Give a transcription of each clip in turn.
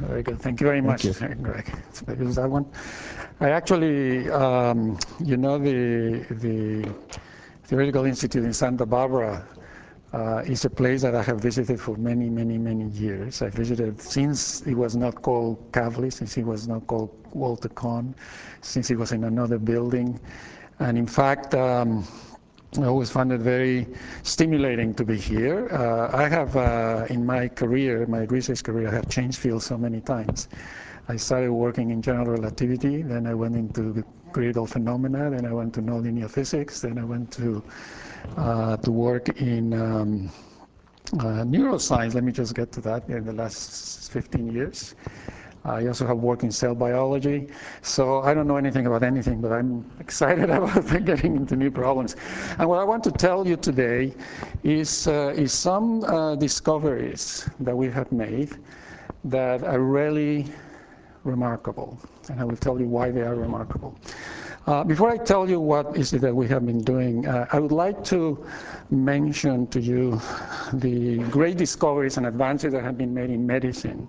Very good. Thank you very Thank much, you. Greg. Let's use that one. I actually, you know, the Theoretical Institute in Santa Barbara is a place that I have visited for many, many, many years. I visited since it was not called Kavli, since it was not called Walter Kahn, since it was in another building. And in fact, I always found it very stimulating to be here. I have, in my career, my research career, I have changed fields so many times. I started working in general relativity, then I went into critical phenomena, then I went to nonlinear physics, then I went to work in neuroscience. Let me just get to that in the last 15 years. I also have worked in cell biology, so I don't know anything about anything, but I'm excited about getting into new problems. And what I want to tell you today is some discoveries that we have made that are really remarkable, and I will tell you why they are remarkable. Before I tell you what is it that we have been doing, I would like to mention to you the great discoveries and advances that have been made in medicine.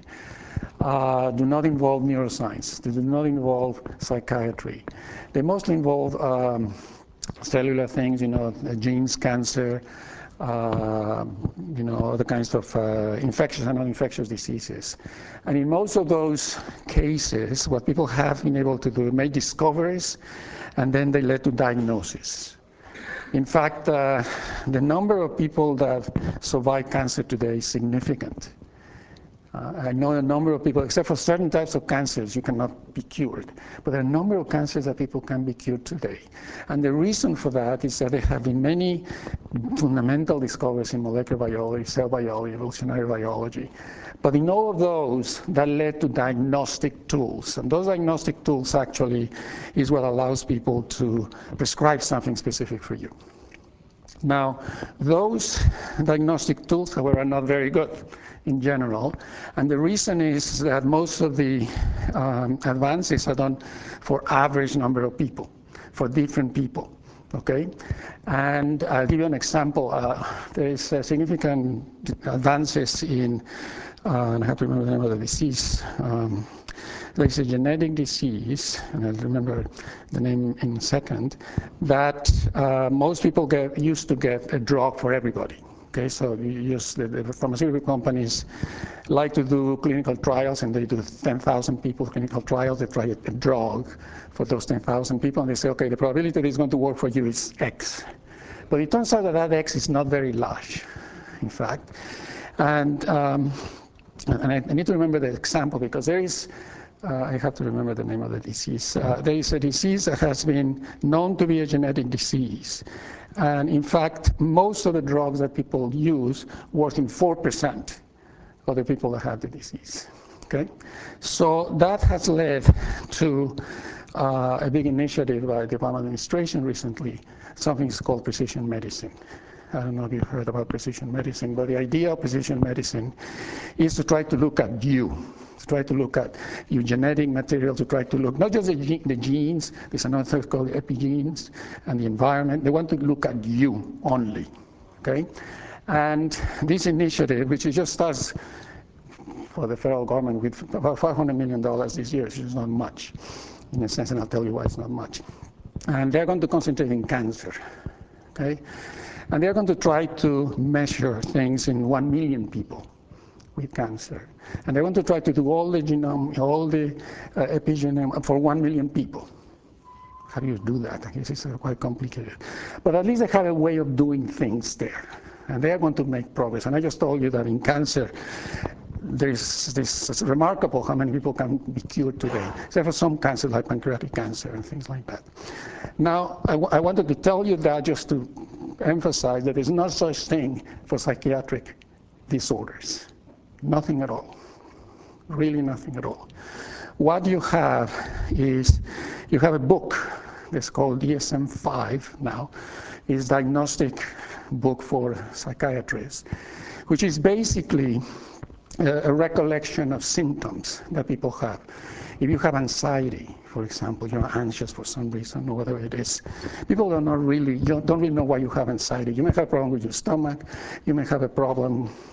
Do not involve neuroscience. They do not involve psychiatry. They mostly involve cellular things, you know, genes, cancer, you know, other kinds of infectious and non-infectious diseases. And in most of those cases, what people have been able to do is make discoveries, and then they led to diagnosis. In fact, the number of people that survive cancer today is significant. I know a number of people, except for certain types of cancers, you cannot be cured. But there are a number of cancers that people can be cured today. And the reason for that is that there have been many fundamental discoveries in molecular biology, cell biology, evolutionary biology. But in all of those, that led to diagnostic tools. And those diagnostic tools actually is what allows people to prescribe something specific for you. Now, those diagnostic tools, however, are not very good in general. And the reason is that most of the advances are done for average number of people, for different people, okay? And I'll give you an example. There is significant advances in, and I have to remember the name of the disease. There's a genetic disease, and I'll remember the name in a second, that most people used to get a drug for everybody. Okay, so you use the pharmaceutical companies like to do clinical trials, and they do 10,000 people clinical trials. They try a drug for those 10,000 people, and they say, okay, the probability that it's going to work for you is X. But it turns out that that X is not very large, in fact. And I need to remember the example because there is, I have to remember the name of the disease. There is a disease that has been known to be a genetic disease. And in fact, most of the drugs that people use work in 4% of the people that have the disease. Okay? So that has led to a big initiative by the Obama administration recently. Something is called precision medicine. I don't know if you've heard about precision medicine, but the idea of precision medicine is to try to look at you, to try to look at your genetic material, to try to look not just the genes, there's another thing called epigenes, and the environment. They want to look at you only, okay? And this initiative, which just starts for the federal government with about $500 million this year, which is not much, in a sense, and I'll tell you why it's not much. And they're going to concentrate in cancer, okay? And they're going to try to measure things in 1 million people with cancer. And they want to try to do all the genome, all the epigenome for 1 million people. How do you do that? I guess it's quite complicated. But at least they have a way of doing things there. And they are going to make progress. And I just told you that in cancer, there's this, it's remarkable how many people can be cured today, except for some cancers like pancreatic cancer and things like that. Now, I wanted to tell you that just to emphasize that there's no such thing for psychiatric disorders. Nothing at all. Really nothing at all. What you have is, you have a book that's called DSM-5 now. It's a diagnostic book for psychiatrists, which is basically a recollection of symptoms that people have. If you have anxiety, for example, you're anxious for some reason or whatever it is, people don't really know why you have anxiety. You may have a problem with your stomach, you may have a problem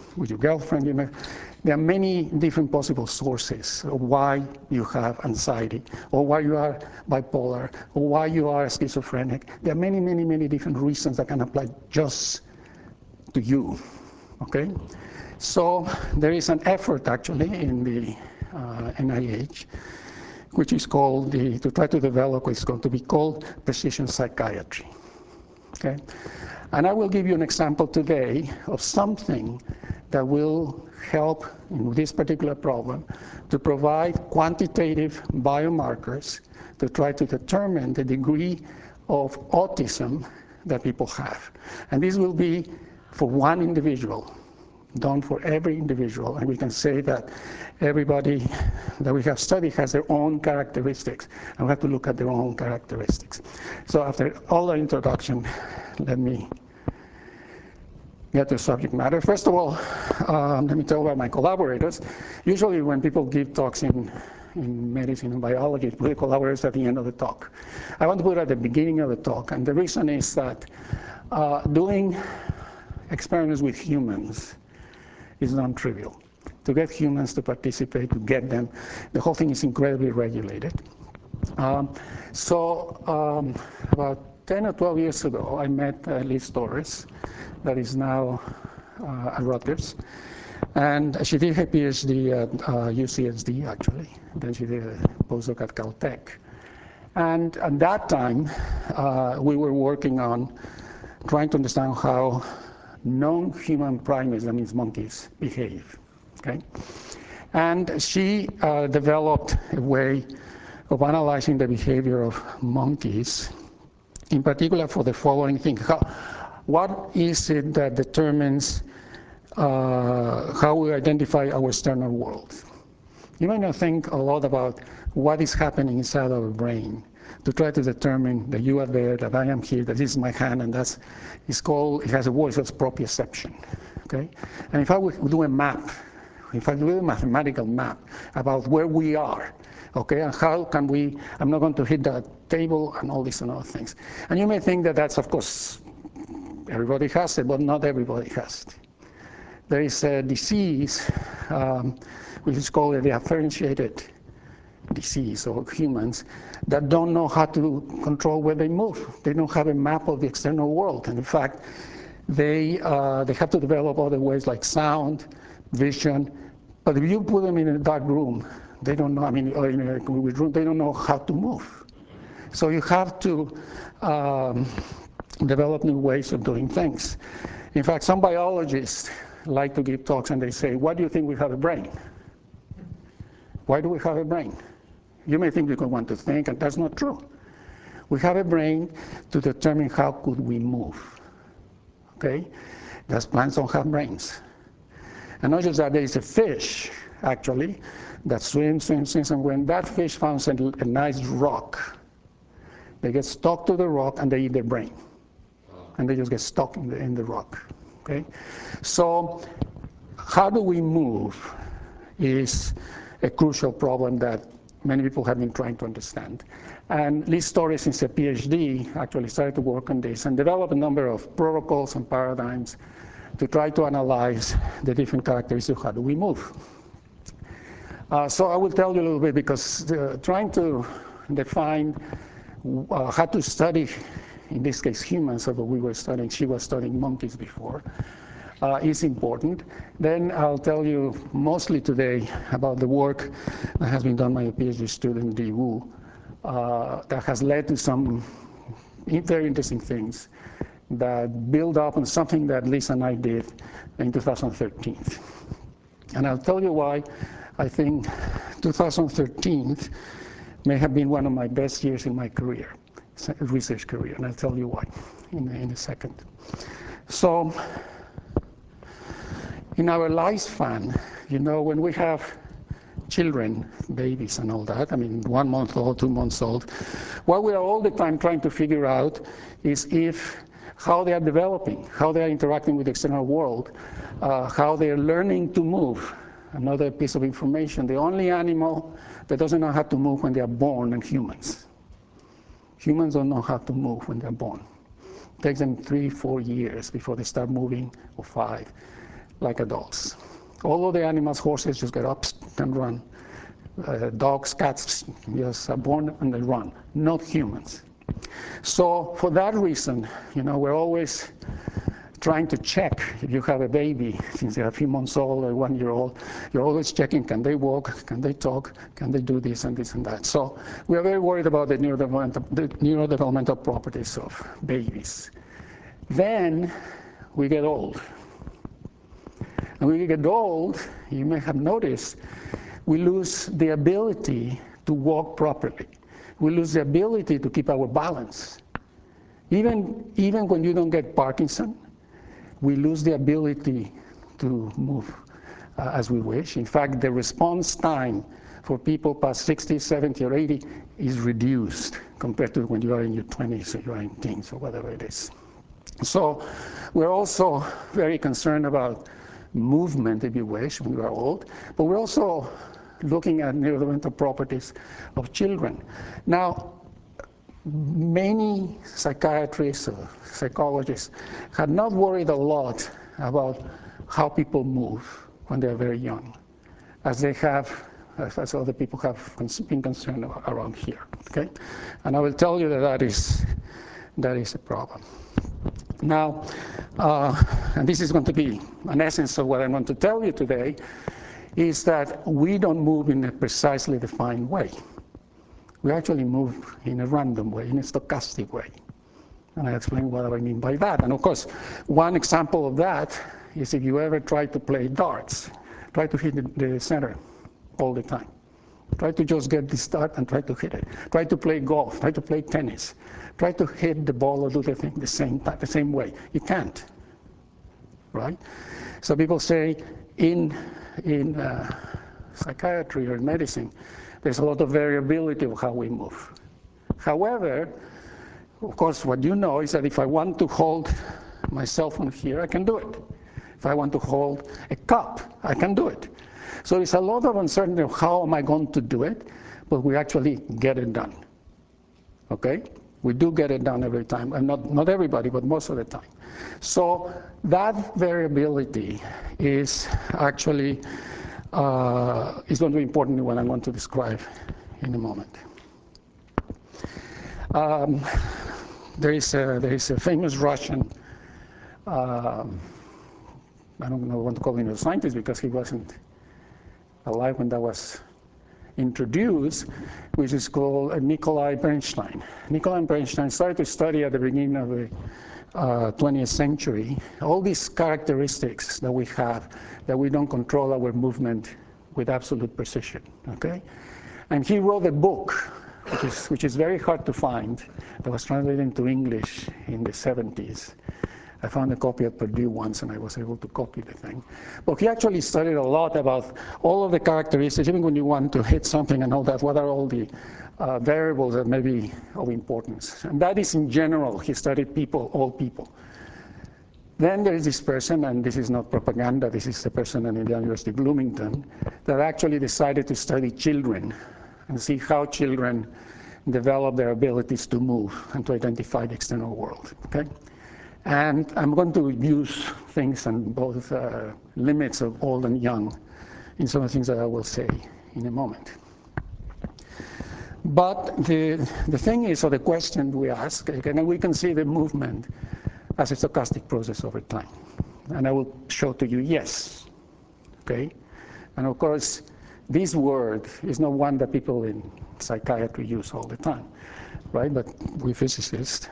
with your girlfriend. There are many different possible sources of why you have anxiety, or why you are bipolar, or why you are schizophrenic. There are many, many, many different reasons that can apply just to you, okay? So there is an effort actually in the NIH, which is called, to try to develop what's going to be called precision psychiatry, okay? And I will give you an example today of something that will help in this particular problem to provide quantitative biomarkers to try to determine the degree of autism that people have. And this will be for one individual, done for every individual. And we can say that everybody that we have studied has their own characteristics, and we have to look at their own characteristics. So after all the introduction, let me get to subject matter. First of all, let me tell about my collaborators. Usually when people give talks in medicine and biology, put the collaborators at the end of the talk. I want to put it at the beginning of the talk, and the reason is that doing experiments with humans is non-trivial. To get humans to participate, to get them, the whole thing is incredibly regulated. About 10 or 12 years ago, I met Liz Torres, that is now at Rutgers. And she did her PhD at UCSD, actually. Then she did a postdoc at Caltech. And at that time, we were working on trying to understand how non-human primates, that means monkeys, behave, okay? And she developed a way of analyzing the behavior of monkeys, in particular for the following thing. What is it that determines how we identify our external world? You might not think a lot about what is happening inside our brain to try to determine that you are there, that I am here, that this is my hand, and it has a word, it's proprioception, okay? And if I would do a map, if I do a mathematical map about where we are, okay, and how can we, I'm not going to hit that table and all these and other things. And you may think that that's, of course, everybody has it, but not everybody has it. There is a disease, which is called a differentiated disease, or humans that don't know how to control where they move. They don't have a map of the external world. And in fact, they have to develop other ways like sound, vision. But if you put them in a dark room, they don't know, or in a room, they don't know how to move. So you have to develop new ways of doing things. In fact, some biologists like to give talks and they say, why do you think we have a brain? Why do we have a brain? You may think we could want to think, and that's not true. We have a brain to determine how could we move, okay? Thus plants don't have brains. And not just that, there is a fish, actually, that swims, and when that fish finds a nice rock, they get stuck to the rock and they eat their brain. And they just get stuck in the rock, okay? So how do we move is a crucial problem that many people have been trying to understand. And Liz Torres, since a PhD, actually started to work on this and develop a number of protocols and paradigms to try to analyze the different characteristics of how do we move. So I will tell you a little bit, because trying to define how to study, in this case humans, although she was studying monkeys before, is important. Then I'll tell you mostly today about the work that has been done by a PhD student, Di Wu, that has led to some very interesting things that build up on something that Lisa and I did in 2013. And I'll tell you why I think 2013 may have been one of my best years in my career, research career, and I'll tell you why in a second. So, in our lifespan, when we have children, babies and all that, 1 month old, 2 months old, what we are all the time trying to figure out is how they are developing, how they are interacting with the external world, how they are learning to move. Another piece of information, the only animal that doesn't know how to move when they are born are humans. Humans don't know how to move when they're born. It takes them 3-4 years before they start moving, or 5. like adults. All of the animals, horses just get up and run. Dogs, cats just are born and they run, not humans. So for that reason, we're always trying to check if you have a baby, since they're a few months old or 1 year old, you're always checking, can they walk, can they talk, can they do this and this and that. So we are very worried about the neurodevelopmental properties of babies. Then we get old. And when we get old, you may have noticed, we lose the ability to walk properly. We lose the ability to keep our balance. Even when you don't get Parkinson, we lose the ability to move as we wish. In fact, the response time for people past 60, 70, or 80 is reduced compared to when you are in your 20s or you are in teens or whatever it is. So we're also very concerned about movement, if you wish, when you are old, but we're also looking at neurodevelopmental properties of children. Now, many psychiatrists or psychologists have not worried a lot about how people move when they're very young, as other people have been concerned around here. Okay, and I will tell you that is a problem. Now, and this is going to be an essence of what I want to tell you today, is that we don't move in a precisely defined way. We actually move in a random way, in a stochastic way. And I explain what I mean by that. And of course, one example of that is if you ever try to play darts, try to hit the center all the time. Try to just get the start and try to hit it. Try to play golf, try to play tennis. Try to hit the ball or do the thing the same way. You can't, right? So people say in psychiatry or in medicine, there's a lot of variability of how we move. However, of course, what you know is that if I want to hold my cell phone here, I can do it. If I want to hold a cup, I can do it. So there's a lot of uncertainty of how am I going to do it, but we actually get it done. Okay? We do get it done every time, and not everybody, but most of the time. So that variability is actually is going to be important in what I'm going to describe in a moment. There is a famous Russian, I don't know what to call him a scientist because he wasn't alive when that was introduced, which is called Nikolai Bernstein. Nikolai Bernstein started to study at the beginning of the 20th century all these characteristics that we have, that we don't control our movement with absolute precision. Okay, and he wrote a book which is very hard to find, that was translated into English in the 70s. I found a copy at Purdue once, and I was able to copy the thing. But he actually studied a lot about all of the characteristics, even when you want to hit something and all that, what are all the variables that may be of importance. And that is in general, he studied people, all people. Then there is this person, and this is not propaganda, this is the person at the University of Bloomington, that actually decided to study children and see how children develop their abilities to move and to identify the external world. Okay? And I'm going to use things on both limits of old and young in some of the things that I will say in a moment. But the thing is, or the question we ask, and we can see the movement as a stochastic process over time. And I will show to you yes. Okay? And of course, this word is not one that people in psychiatry use all the time, right? But we physicists.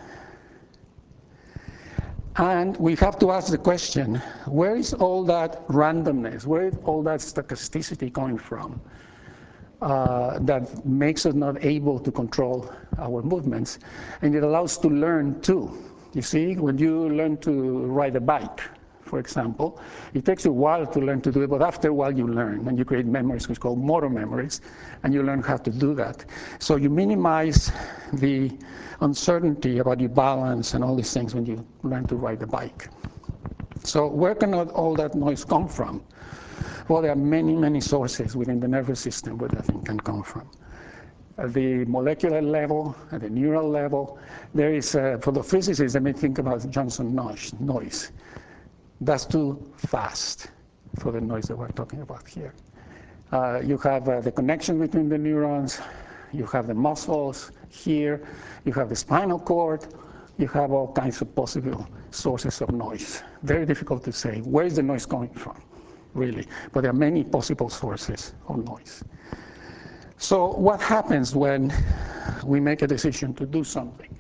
And we have to ask the question, where is all that randomness, where is all that stochasticity coming from that makes us not able to control our movements? And it allows us to learn too. You see, when you learn to ride a bike, for example, it takes a while to learn to do it, but after a while you learn, and you create memories, which are called motor memories, and you learn how to do that. So you minimize the uncertainty about your balance and all these things when you learn to ride a bike. So where can all that noise come from? Well, there are many, many sources within the nervous system where that thing can come from. At the molecular level, at the neural level, there is, for the physicists, they may think about Johnson noise. That's too fast. for the noise that we're talking about here. You have the connection between the neurons, you have the muscles here, you have the spinal cord, you have all kinds of possible sources of noise. Very difficult to say, where is the noise coming from, really? But there are many possible sources of noise. So what happens when we make a decision to do something?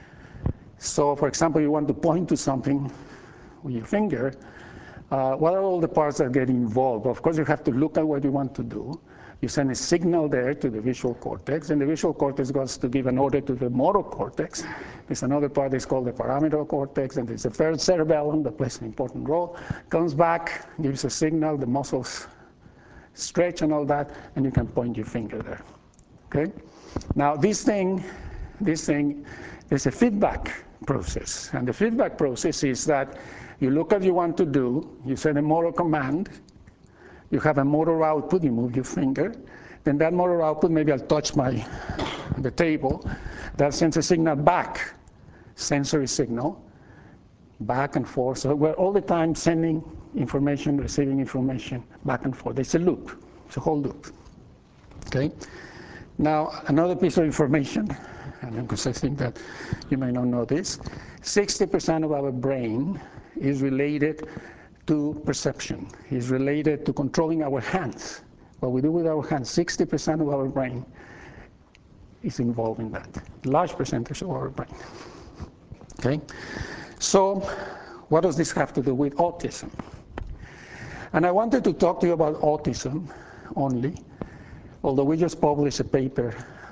So for example, you want to point to something with your finger, what are all the parts that get involved? Of course, you have to look at what you want to do. You send a signal there to the visual cortex, and the visual cortex goes to give an order to the motor cortex. There's another part that's called the parameter cortex, and there's a third cerebellum that plays an important role. Comes back, gives a signal, the muscles stretch and all that, and you can point your finger there. Okay? Now, this thing, there's a feedback process, and the feedback process is that you look at what you want to do, you send a motor command, you have a motor output, you move your finger, then that motor output, maybe I'll touch the table, that sends a signal back, sensory signal, back and forth. So we're all the time sending information, receiving information, back and forth. It's a loop, it's a whole loop. Okay? Now, another piece of information, and because I think that you may not know this, 60% of our brain is related to perception, is related to controlling our hands. What we do with our hands, 60% of our brain is involved in that. Large percentage of our brain. Okay? So, what does this have to do with autism? And I wanted to talk to you about autism only, although we just published a paper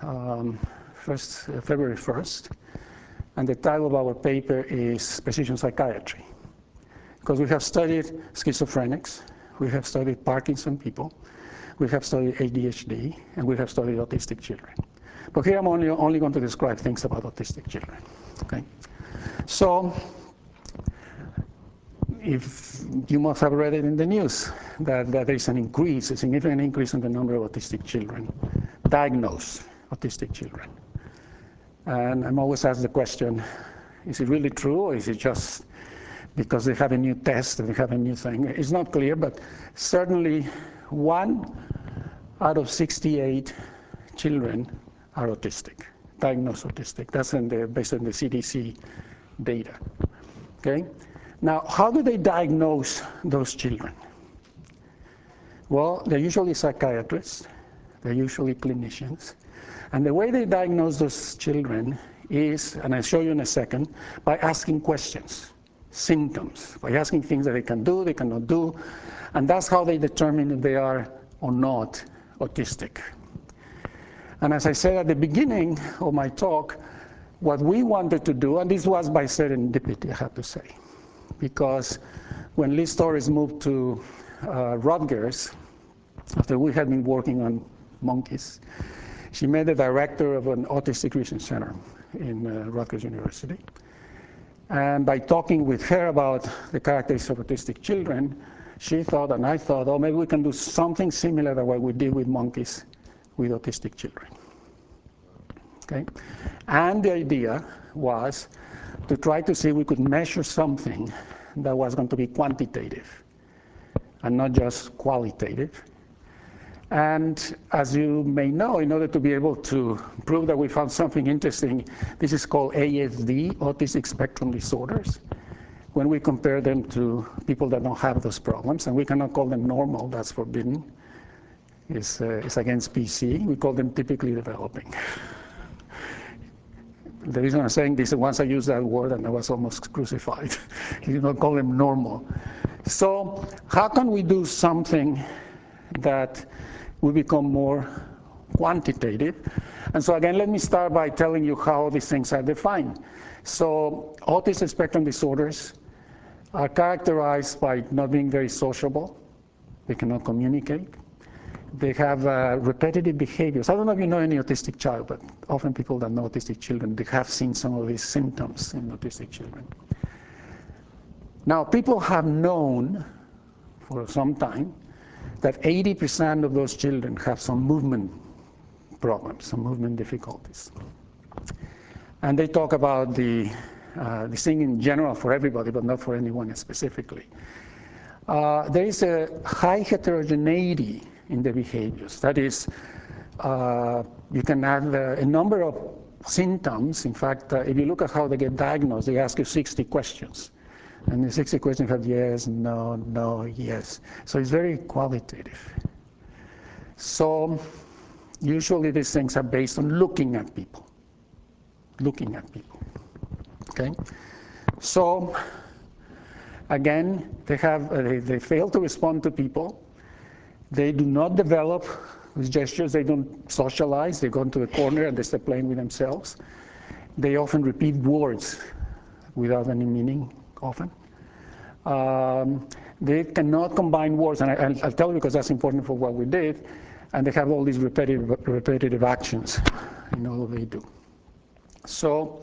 February 1st, and the title of our paper is Precision Psychiatry. Because we have studied schizophrenics, we have studied Parkinson people, we have studied ADHD, and we have studied autistic children. But here I'm only going to describe things about autistic children. Okay? So, if you must have read it in the news that there is an increase, a significant increase in the number of autistic children, diagnosed autistic children. And I'm always asked the question, is it really true, or is it just because they have a new test and they have a new thing? It's not clear, but certainly 1 out of 68 children are autistic, diagnosed autistic. That's based on the CDC data. Okay? Now, how do they diagnose those children? Well, they're usually psychiatrists, they're usually clinicians, and the way they diagnose those children is, and I'll show you in a second, by asking questions. Symptoms, by asking things that they can do, they cannot do, and that's how they determine if they are or not autistic. And as I said at the beginning of my talk, what we wanted to do, and this was by serendipity, I have to say, because when Liz Torres moved to Rutgers, after we had been working on monkeys, she met the director of an autistic research center in Rutgers University. And by talking with her about the characteristics of autistic children, she thought, and I thought, oh, maybe we can do something similar to what we did with monkeys with autistic children. Okay? And the idea was to try to see if we could measure something that was going to be quantitative and not just qualitative. And as you may know, in order to be able to prove that we found something interesting, this is called ASD, autistic spectrum disorders, when we compare them to people that don't have those problems. And we cannot call them normal, that's forbidden. It's against PC. We call them typically developing. The reason I'm saying this is once I used that word and I was almost crucified. You don't call them normal. So how can we do something that will become more quantitative? And so again, let me start by telling you how these things are defined. So autism spectrum disorders are characterized by not being very sociable. They cannot communicate. They have repetitive behaviors. I don't know if you know any autistic child, but often people that know autistic children, they have seen some of these symptoms in autistic children. Now, people have known for some time that 80% of those children have some movement problems, some movement difficulties. And they talk about the thing in general for everybody, but not for anyone specifically. There is a high heterogeneity in the behaviors. That is, you can have a number of symptoms. In fact, if you look at how they get diagnosed, they ask you 60 questions. And the 60 questions have yes, no, no, yes. So it's very qualitative. So usually these things are based on looking at people. Looking at people. Okay? So again, they fail to respond to people. They do not develop with gestures. They don't socialize. They go into the corner and they start playing with themselves. They often repeat words without any meaning, often. They cannot combine words, and I'll tell you because that's important for what we did. And they have all these repetitive actions in all they do. So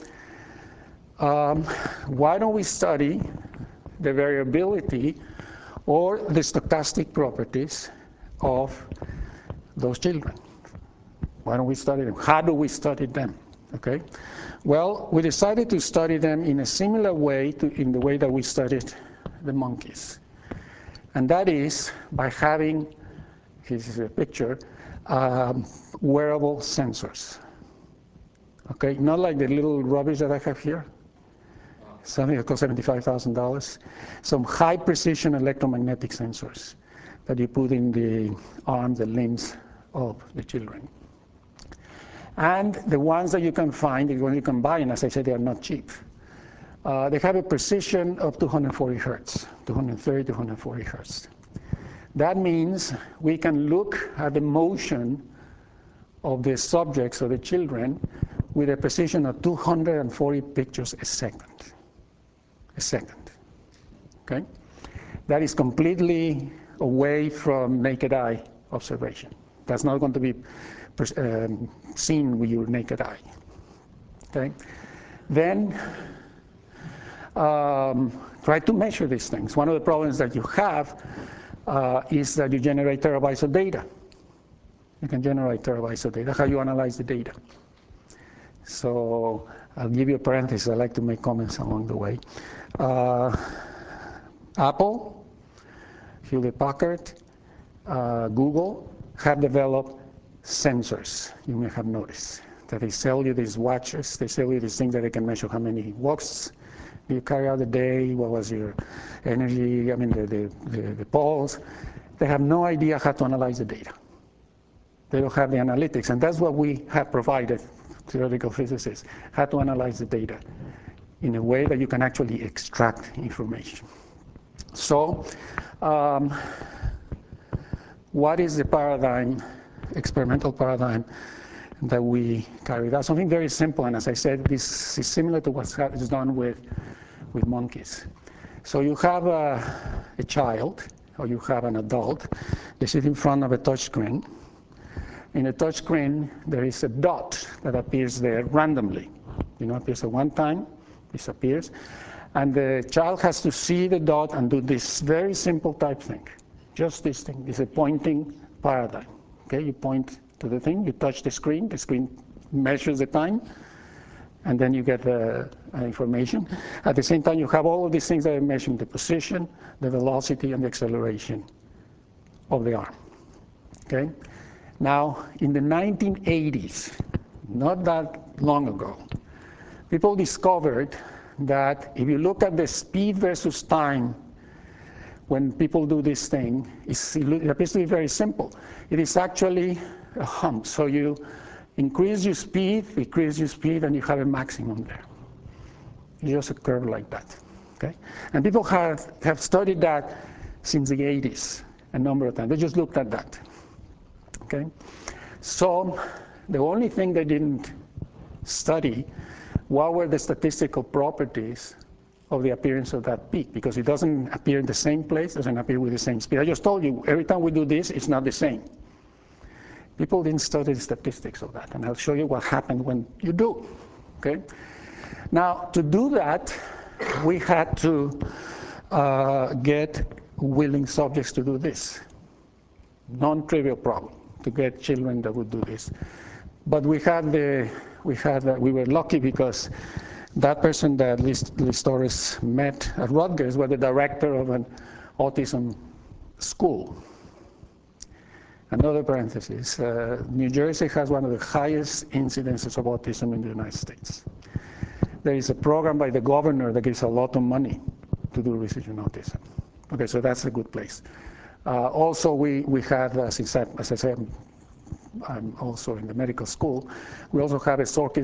why don't we study the variability or the stochastic properties of those children? Why don't we study them? How do we study them? Okay. Well, we decided to study them in a similar way in the way that we studied the monkeys. And that is by having, this is a picture, wearable sensors. Okay, not like the little rubbish that I have here. Something that costs $75,000. Some high precision electromagnetic sensors that you put in the arms, the limbs of the children. And the ones that you can find, the ones you can buy, and as I said, they are not cheap. They have a precision of 240 hertz, 230, 240 hertz. That means we can look at the motion of the subjects, or the children, with a precision of 240 pictures a second. A second. Okay? That is completely away from naked eye observation. That's not going to be seen with your naked eye. Okay? Then try to measure these things. One of the problems that you have is that you generate terabytes of data. You can generate terabytes of data. How you analyze the data? So I'll give you a parenthesis. I like to make comments along the way. Apple, Hewlett-Packard, Google have developed sensors, you may have noticed, that they sell you these watches, they sell you these things that they can measure how many walks you carry out a day, what was your energy, I mean the pulse. They have no idea how to analyze the data. They don't have the analytics, and that's what we have provided, theoretical physicists, how to analyze the data in a way that you can actually extract information. So, what is the paradigm, experimental paradigm that we carried out? Something very simple, and as I said, this is similar to what's done with monkeys. So you have a child, or you have an adult, they sit in front of a touch screen. In a touch screen, there is a dot that appears there randomly. You know, appears at one time, disappears, and the child has to see the dot and do this very simple type thing. Just this thing. It's a pointing paradigm. Okay, you point to the thing, you touch the screen measures the time, and then you get the information. At the same time, you have all of these things that are measuring the position, the velocity, and the acceleration of the arm. Okay? Now, in the 1980s, not that long ago, people discovered that if you look at the speed versus time when people do this thing, it appears to be very simple. It is actually a hump. So you increase your speed, and you have a maximum there. It's just a curve like that. Okay? And people have studied that since the 80s a number of times. They just looked at that. Okay? So the only thing they didn't study, what were the statistical properties of the appearance of that peak, because it doesn't appear in the same place, doesn't appear with the same speed. I just told you, every time we do this, it's not the same. People didn't study the statistics of that, and I'll show you what happened when you do. Okay? Now, to do that, we had to get willing subjects to do this. Non-trivial problem to get children that would do this. But we were lucky because that person that Liz Torres met at Rutgers was the director of autism school. Another parenthesis, New Jersey has one of the highest incidences of autism in the United States. There is a program by the governor that gives a lot of money to do research on autism. Okay, so that's a good place. Also, we have, as I said, I'm also in the medical school, we also have a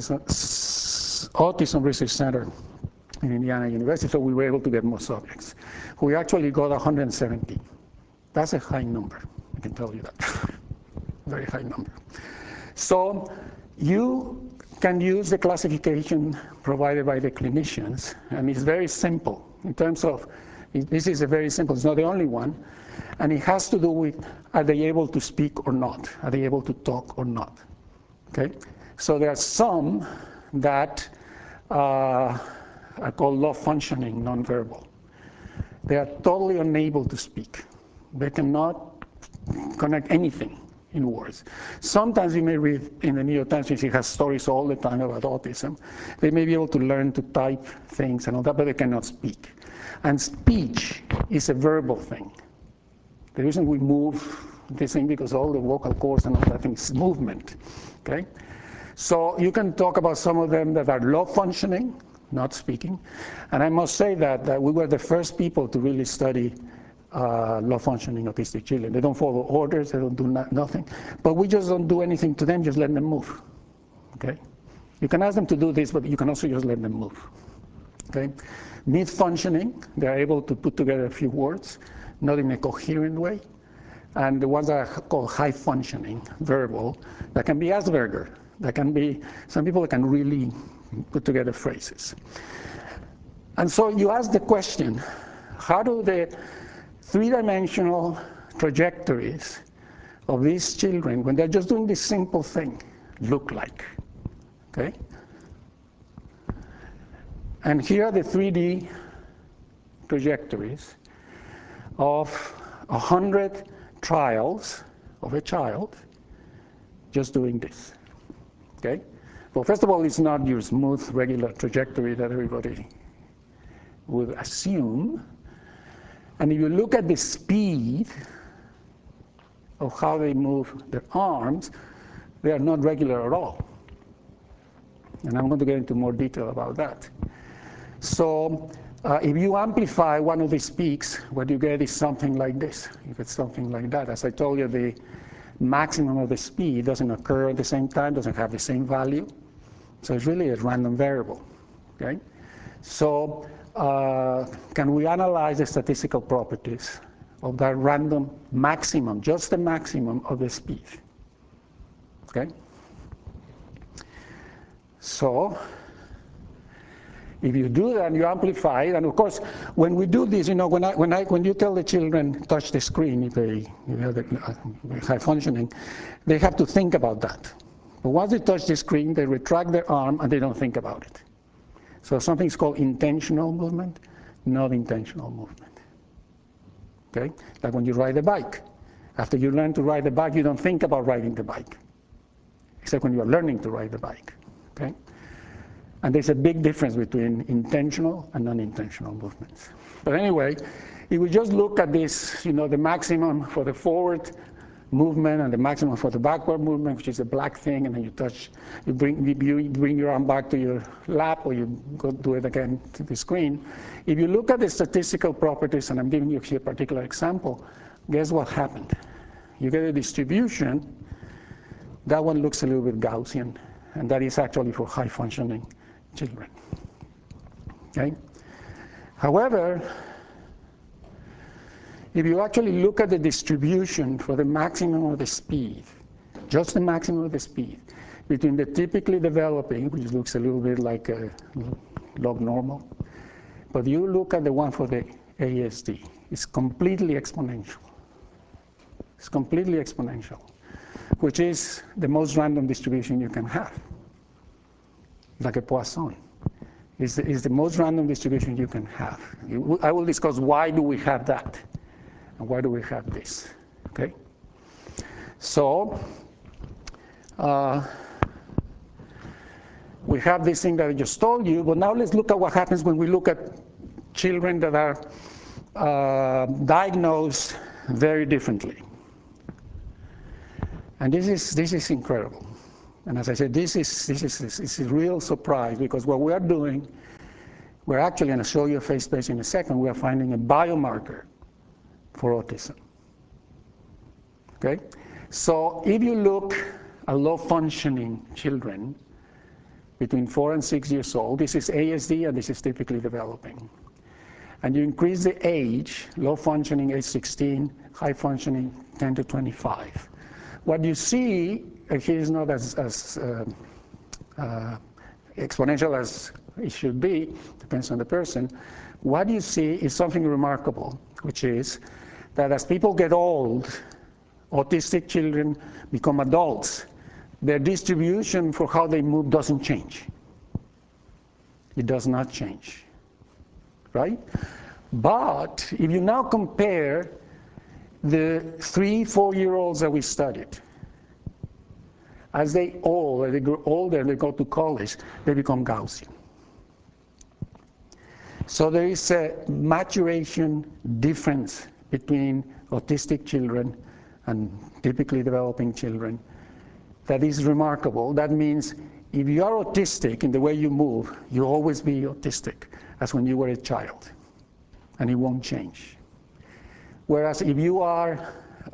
autism research center in Indiana University, so we were able to get more subjects. We actually got 170. That's a high number, I can tell you that. Very high number. So you can use the classification provided by the clinicians, and it's very simple in terms of, this is a very simple, it's not the only one, and it has to do with, are they able to speak or not? Are they able to talk or not? Okay? So there are some that are called low functioning nonverbal. They are totally unable to speak. They cannot connect anything in words. Sometimes you may read in the New York Times, which has stories all the time about autism. They may be able to learn to type things and all that, but they cannot speak. And speech is a verbal thing. The reason we move this thing because all the vocal cords and all that thing is movement. Okay? So you can talk about some of them that are low functioning, not speaking. And I must say that we were the first people to really study low functioning autistic children. They don't follow orders, they don't do nothing. But we just don't do anything to them, just let them move. Okay? You can ask them to do this, but you can also just let them move. Okay? Mid functioning, they're able to put together a few words, not in a coherent way. And the ones that are called high functioning, verbal, that can be Asperger. That can be some people that can really put together phrases. And so you ask the question, how do the three-dimensional trajectories of these children, when they're just doing this simple thing, look like? Okay? And here are the 3D trajectories of 100 trials of a child just doing this. Okay? Well, first of all, it's not your smooth, regular trajectory that everybody would assume. And if you look at the speed of how they move their arms, they are not regular at all. And I'm going to get into more detail about that. So if you amplify one of these peaks, what you get is something like this. You get something like that. As I told you, the maximum of the speed doesn't occur at the same time, doesn't have the same value. So it's really a random variable. Okay? So can we analyze the statistical properties of that random maximum, just the maximum of the speed? Okay? So if you do that, you amplify it, and of course, when we do this, you know, when you tell the children touch the screen, if they high functioning, they have to think about that. But once they touch the screen, they retract their arm and they don't think about it. So something's called intentional movement, not intentional movement. Okay? Like when you ride a bike. After you learn to ride a bike, you don't think about riding the bike, except when you are learning to ride the bike. Okay? And there's a big difference between intentional and non-intentional movements. But anyway, if we just look at this, you know, the maximum for the forward movement and the maximum for the backward movement, which is a black thing, and then you touch, you bring your arm back to your lap, or you go do it again to the screen. If you look at the statistical properties, and I'm giving you here a particular example, guess what happened? You get a distribution. That one looks a little bit Gaussian, and that is actually for high functioning children. Okay? However, if you actually look at the distribution for the maximum of the speed, just the maximum of the speed, between the typically developing, which looks a little bit like a log normal, but you look at the one for the ASD, it's completely exponential. It's completely exponential, which is the most random distribution you can have, like a Poisson. It's the most random distribution you can have. I will discuss why do we have that. And why do we have this? Okay? So, we have this thing that I just told you, but now let's look at what happens when we look at children that are diagnosed very differently. And this is incredible. And as I said, this is a real surprise, because what we are doing, we're actually going to show you a face space in a second. We are finding a biomarker for autism. Okay? So if you look at low-functioning children between 4 and 6 years old, this is ASD and this is typically developing. And you increase the age, low-functioning age 16, high-functioning 10 to 25. What you see here is not as exponential as it should be, depends on the person. What you see is something remarkable, which is that as people get old, autistic children become adults, their distribution for how they move doesn't change. It does not change, right? But if you now compare the 3-4-year-olds that we studied, as they grow older and they go to college, they become Gaussian. So there is a maturation difference between autistic children and typically developing children that is remarkable. That means if you are autistic in the way you move, you'll always be autistic as when you were a child, and it won't change. Whereas if you are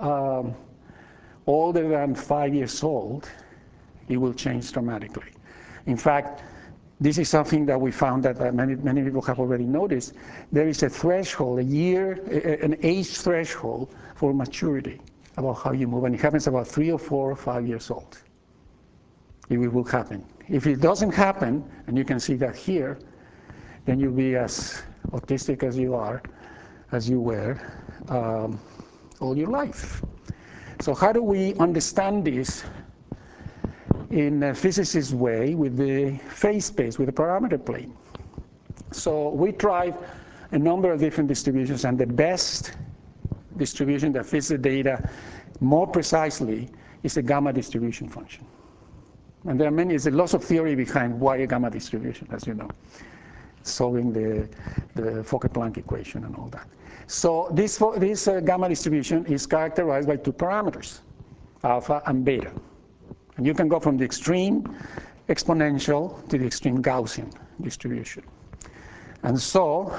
older than 5 years old, it will change dramatically. In fact, this is something that we found that many people have already noticed. There is a threshold, an age threshold for maturity about how you move, and it happens about 3 or 4 or 5 years old. It will happen. If it doesn't happen, and you can see that here, then you'll be as autistic as you are, as you were, all your life. So how do we understand this in a physicist way with the phase space, with the parameter plane? So we tried a number of different distributions, and the best distribution that fits the data more precisely is a gamma distribution function. And there's a lot of theory behind why a gamma distribution, as you know, solving the Fokker-Planck equation and all that. So this gamma distribution is characterized by 2 parameters, alpha and beta. And you can go from the extreme exponential to the extreme Gaussian distribution. And so,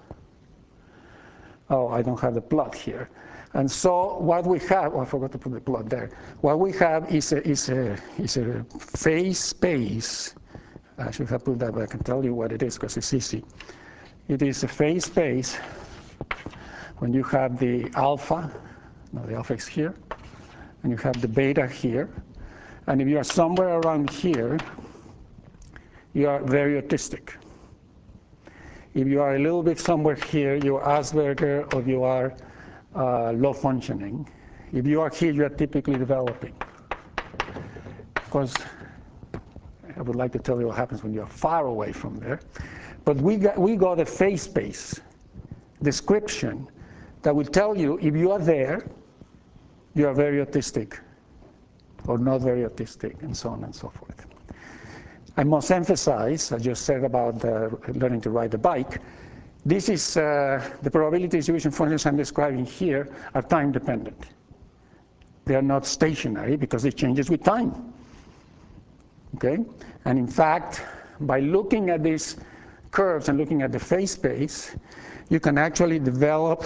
I don't have the plot here. And so what we have, I forgot to put the plot there. What we have is a phase space. I should have put that, but I can tell you what it is because it's easy. It is a phase space when you have the alpha, the alpha is here, and you have the beta here. And if you are somewhere around here, you are very autistic. If you are a little bit somewhere here, you are Asperger, or you are low functioning. If you are here, you are typically developing. Of course, I would like to tell you what happens when you are far away from there. But we got a phase space description that will tell you if you are there, you are very autistic, or not very autistic, and so on and so forth. I must emphasize, I just said about learning to ride the bike, this is the probability distribution functions I'm describing here are time dependent. They are not stationary because it changes with time. Okay? And in fact, by looking at these curves and looking at the phase space, you can actually develop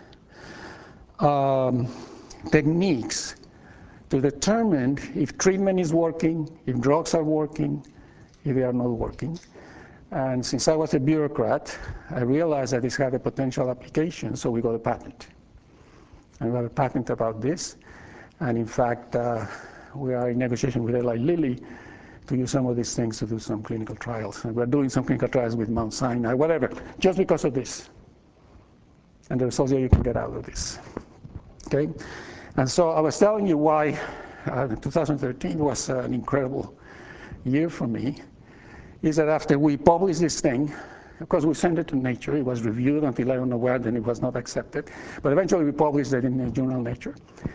techniques to determine if treatment is working, if drugs are working, if they are not working. And since I was a bureaucrat, I realized that this had a potential application, so we got a patent. And we have a patent about this. And in fact, we are in negotiation with Eli Lilly to use some of these things to do some clinical trials. And we're doing some clinical trials with Mount Sinai, whatever, just because of this. And the results that you can get out of this. Okay? And so I was telling you why 2013 was an incredible year for me, is that after we published this thing, of course we sent it to Nature, it was reviewed until I don't know where, then it was not accepted, but eventually we published it in the journal Nature.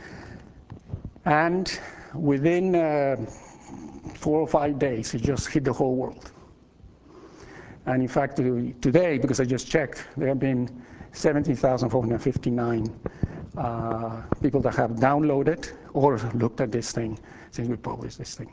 And within 4 or 5 days, it just hit the whole world. And in fact, today, because I just checked, there have been 17,459 people that have downloaded or looked at this thing since we published this thing.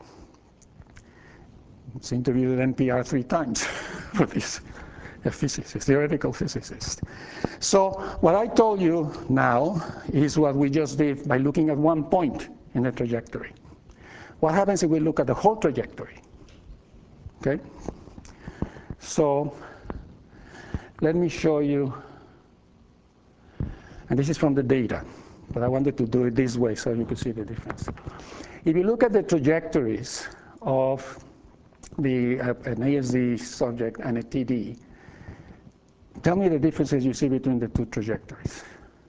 It's interviewed at NPR 3 times for this, a physicist, theoretical physicist. So what I told you now is what we just did by looking at one point in the trajectory. What happens if we look at the whole trajectory? Okay? So let me show you, and this is from the data, but I wanted to do it this way so you could see the difference. If you look at the trajectories of an ASD subject and a TD, tell me the differences you see between the two trajectories.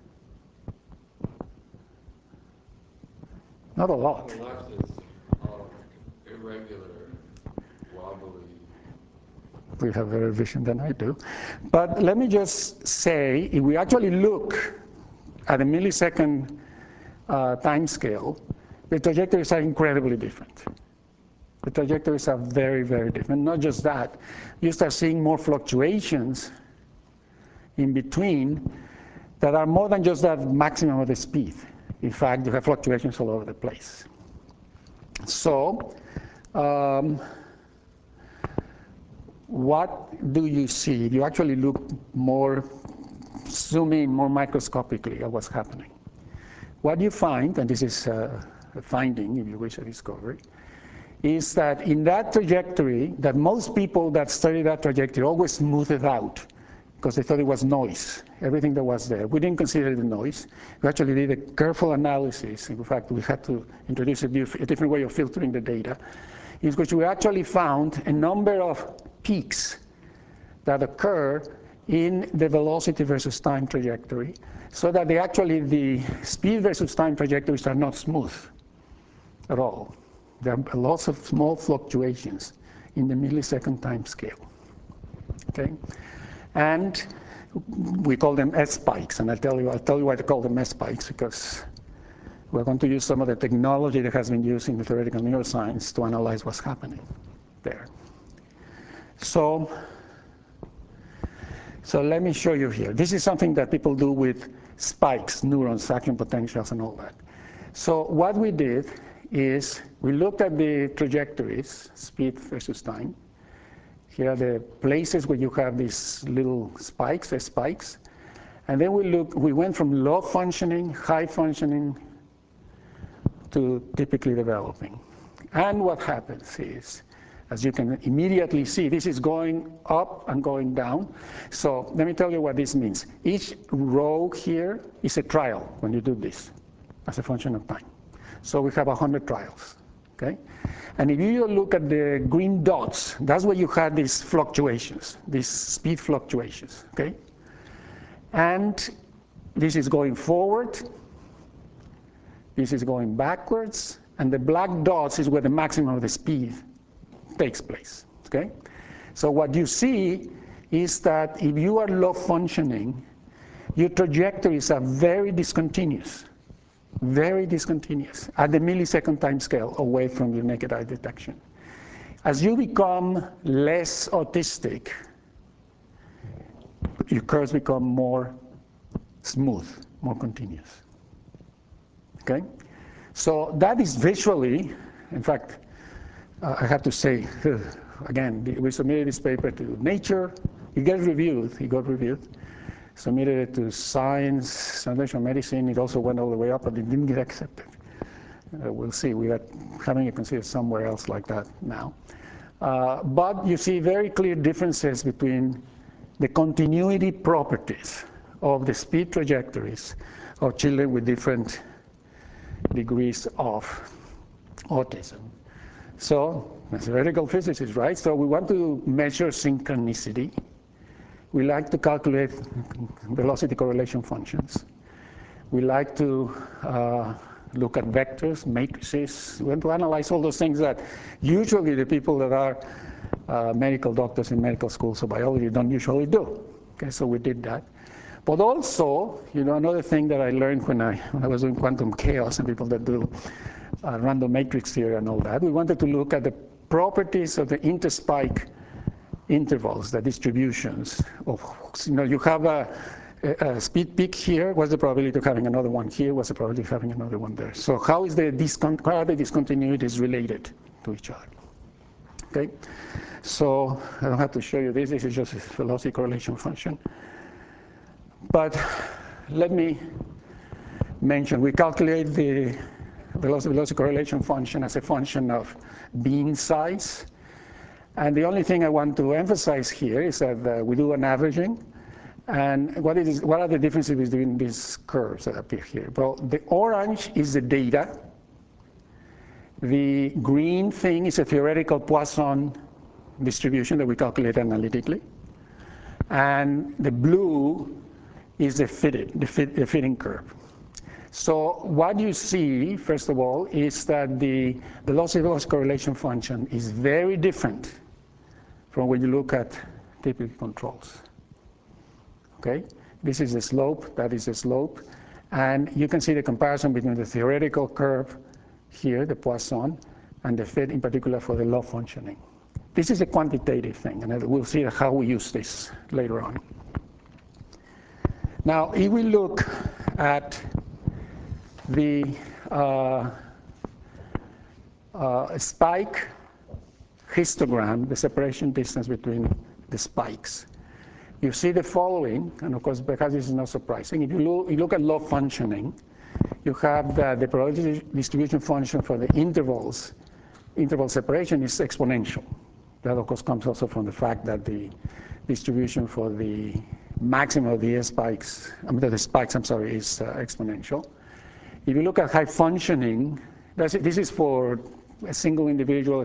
Not a lot. The left is irregular, wobbly. We have better vision than I do. But let me just say, if we actually look at a millisecond time scale, the trajectories are incredibly different. The trajectories are very, very different. Not just that, you start seeing more fluctuations in between that are more than just that maximum of the speed. In fact, you have fluctuations all over the place. So, what do you see? If you actually look more, zoom in more microscopically at what's happening. What you find, and this is a finding, if you wish, a discovery, is that in that trajectory, that most people that study that trajectory always smooth it out because they thought it was noise, everything that was there. We didn't consider the noise. We actually did a careful analysis. In fact, we had to introduce a different way of filtering the data, in which we actually found a number of peaks that occur in the velocity versus time trajectory, so that the speed versus time trajectories are not smooth at all. There are lots of small fluctuations in the millisecond time scale. Okay? And we call them S-spikes, and I'll tell you why they call them S-spikes, because we're going to use some of the technology that has been used in the theoretical neuroscience to analyze what's happening there. So let me show you here. This is something that people do with spikes, neurons, vacuum potentials, and all that. So what we did is we looked at the trajectories, speed versus time. Here are the places where you have these little spikes, S-spikes. And then we went from low functioning, high functioning, to typically developing. And what happens is, as you can immediately see, this is going up and going down. So let me tell you what this means. Each row here is a trial when you do this as a function of time. So we have 100 trials, okay? And if you look at the green dots, that's where you had these fluctuations, these speed fluctuations, okay? And this is going forward, this is going backwards, and the black dots is where the maximum of the speed takes place, okay? So what you see is that if you are low functioning, your trajectories are very discontinuous at the millisecond time scale away from your naked eye detection. As you become less autistic, your curves become more smooth, more continuous, okay? So that is visually, in fact, I have to say, again, we submitted this paper to Nature. It got reviewed. Submitted it to Science, Translational Medicine. It also went all the way up, but it didn't get accepted. We'll see. We are having it considered somewhere else like that now. But you see very clear differences between the continuity properties of the speed trajectories of children with different degrees of autism. So, as theoretical physicists, right? So we want to measure synchronicity. We like to calculate velocity correlation functions. We like to look at vectors, matrices. We want to analyze all those things that usually the people that are medical doctors in medical schools of biology don't usually do. Okay, so we did that. But also, you know, another thing that I learned when I was doing quantum chaos and people that do random matrix theory and all that, we wanted to look at the properties of the interspike intervals, the distributions of, you know, you have a speed peak here, what's the probability of having another one here, what's the probability of having another one there. So how are the discontinuities related to each other? Okay, so I don't have to show you this, this is just a velocity correlation function. But let me mention, we calculate the velocity correlation function as a function of beam size. And the only thing I want to emphasize here is that we do an averaging. And what are the differences between these curves that appear here? Well, the orange is the data. The green thing is a theoretical Poisson distribution that we calculate analytically. And the blue is the fitting curve. So what you see, first of all, is that the velocity correlation function is very different from when you look at typical controls. Okay, this is the slope, that is the slope, and you can see the comparison between the theoretical curve here, the Poisson, and the fit in particular for the low functioning. This is a quantitative thing, and we'll see how we use this later on. Now, if we look at the spike histogram, the separation distance between the spikes, you see the following, and of course, because this is not surprising. If you look at low functioning, you have the probability distribution function for the interval separation is exponential. That, of course, comes also from the fact that the distribution for the maximum of the spikes, the spikes, I'm sorry, is exponential. If you look at high functioning, this is for a single individual.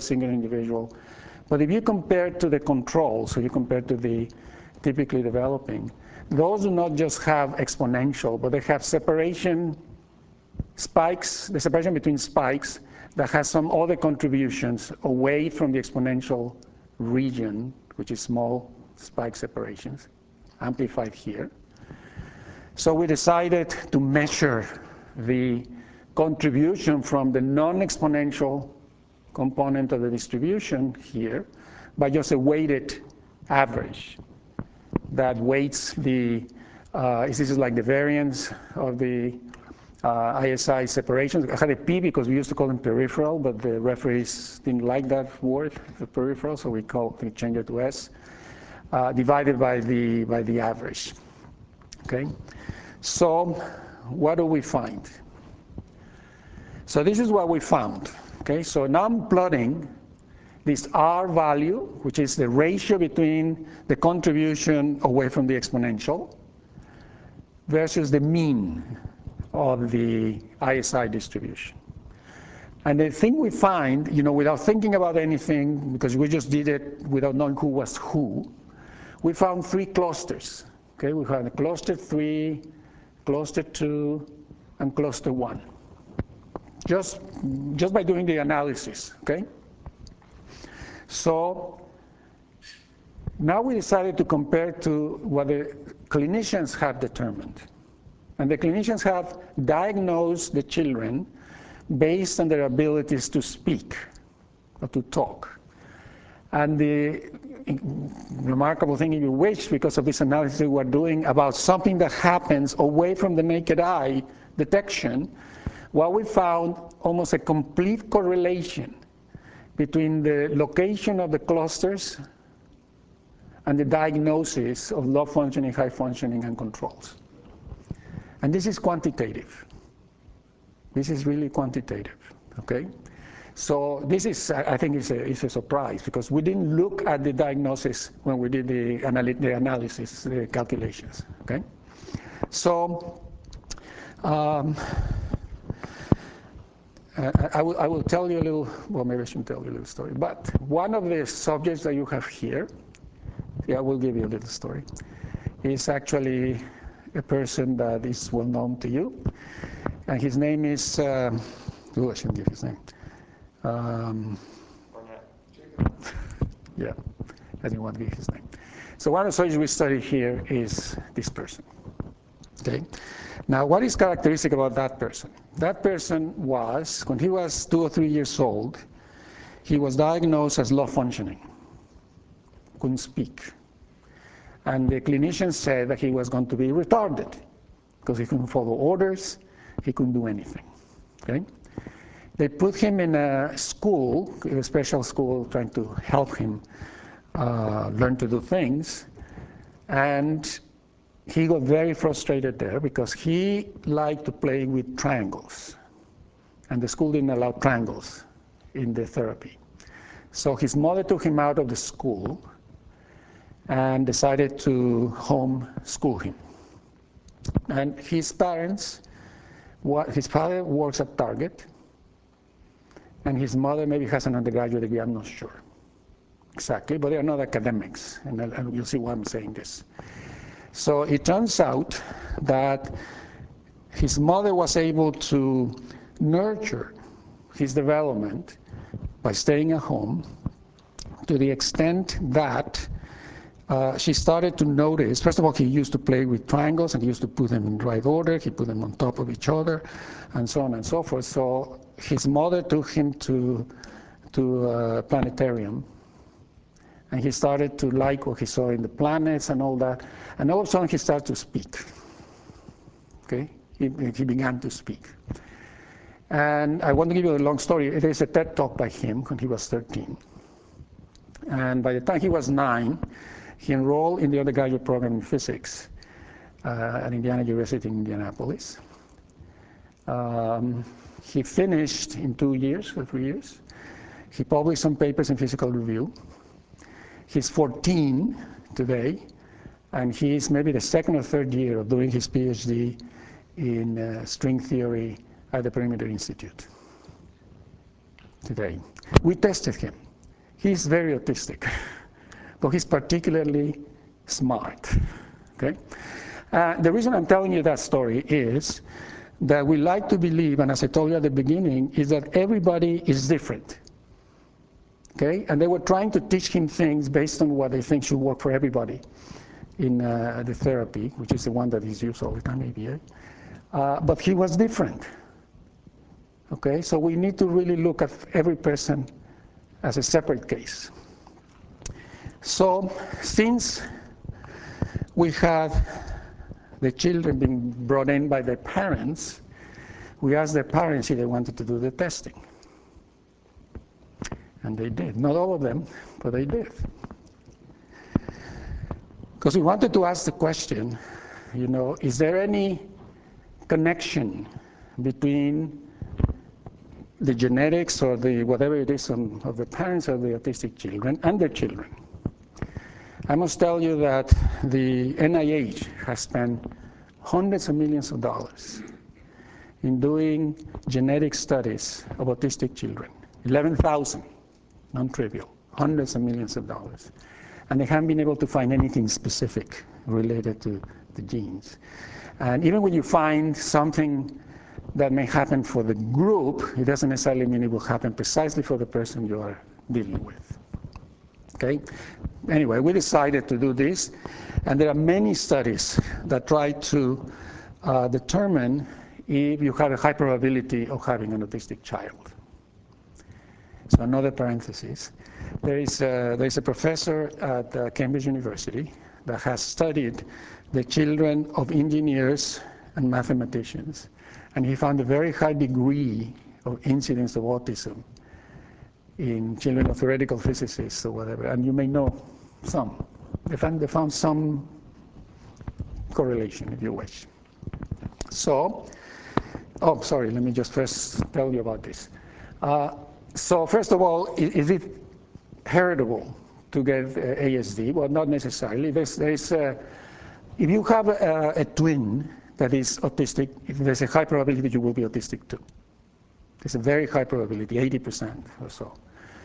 But if you compare to the control, so you compare to the typically developing, those do not just have exponential, but they have separation spikes, the separation between spikes that has some other contributions away from the exponential region, which is small spike separations, amplified here. So we decided to measure the contribution from the non-exponential component of the distribution here by just a weighted average that weights the, this is like the variance of the ISI separations. I had a P because we used to call them peripheral, but the referees didn't like that word, the peripheral, so we changed it to S, divided by the average. Okay, so what do we find? So this is what we found. Okay, so now I'm plotting this R value, which is the ratio between the contribution away from the exponential versus the mean of the ISI distribution. And the thing we find, without thinking about anything, because we just did it without knowing who was who, we found three clusters. Okay, we had cluster 3, cluster 2, and cluster 1. Just by doing the analysis, okay? So now we decided to compare to what the clinicians have determined. And the clinicians have diagnosed the children based on their abilities to speak or to talk. And the remarkable thing, if you wish, because of this analysis we're doing about something that happens away from the naked eye detection, what we found almost a complete correlation between the location of the clusters and the diagnosis of low functioning, high functioning, and controls. And this is quantitative. This is really quantitative, okay? So this is, I think, is a surprise, because we didn't look at the diagnosis when we did the analysis, the calculations, okay? So I will tell you a little, well, maybe I shouldn't tell you a little story, but one of the subjects that you have here, I will give you a little story, is actually a person that is well known to you, and his name is, I shouldn't give his name. Yeah, I didn't want to give his name. So one of the subjects we study here is this person. Okay. Now, what is characteristic about that person? That person was, when he was 2 or 3 years old, he was diagnosed as low functioning, couldn't speak. And the clinician said that he was going to be retarded because he couldn't follow orders, he couldn't do anything. Okay? They put him in a school, a special school, trying to help him learn to do things. And he got very frustrated there because he liked to play with triangles. And the school didn't allow triangles in the therapy. So his mother took him out of the school and decided to homeschool him. And his parents, his father works at Target, and his mother maybe has an undergraduate degree, I'm not sure exactly, but they are not academics, and you'll see why I'm saying this. So it turns out that his mother was able to nurture his development by staying at home to the extent that she started to notice, first of all, he used to play with triangles and he used to put them in the right order, he put them on top of each other, and so on and so forth. So his mother took him to a planetarium, and he started to like what he saw in the planets and all that, and all of a sudden he started to speak. Okay? He began to speak. And I want to give you a long story. There is a TED talk by him when he was 13. And by the time he was 9, he enrolled in the undergraduate program in physics at Indiana University in Indianapolis. He finished in 2 years or 3 years. He published some papers in Physical Review. He's 14 today, and he's maybe the second or third year of doing his PhD in string theory at the Perimeter Institute today. We tested him. He's very autistic, but he's particularly smart. Okay? The reason I'm telling you that story is that we like to believe, and as I told you at the beginning, is that everybody is different. Okay? And they were trying to teach him things based on what they think should work for everybody in the therapy, which is the one that is used all the time, ABA. But he was different. Okay? So we need to really look at every person as a separate case. So since we had the children being brought in by their parents, we asked their parents if they wanted to do the testing. And they did. Not all of them, but they did. Because we wanted to ask the question, you know, is there any connection between the genetics or the whatever it is of the parents of the autistic children and their children? I must tell you that the NIH has spent hundreds of millions of dollars in doing genetic studies of autistic children. 11,000, non-trivial, hundreds of millions of dollars. And they haven't been able to find anything specific related to the genes. And even when you find something that may happen for the group, it doesn't necessarily mean it will happen precisely for the person you are dealing with. Okay? Anyway, we decided to do this, and there are many studies that try to determine if you have a high probability of having an autistic child. So another parenthesis. There is a professor at Cambridge University that has studied the children of engineers and mathematicians, and he found a very high degree of incidence of autism in children of theoretical physicists or whatever, and you may know some. They found some correlation, if you wish. So, oh, sorry, let me just first tell you about this. So first of all, is it heritable to get ASD? Well, not necessarily. If you have a twin that is autistic, there's a high probability that you will be autistic too. There's a very high probability, 80% or so.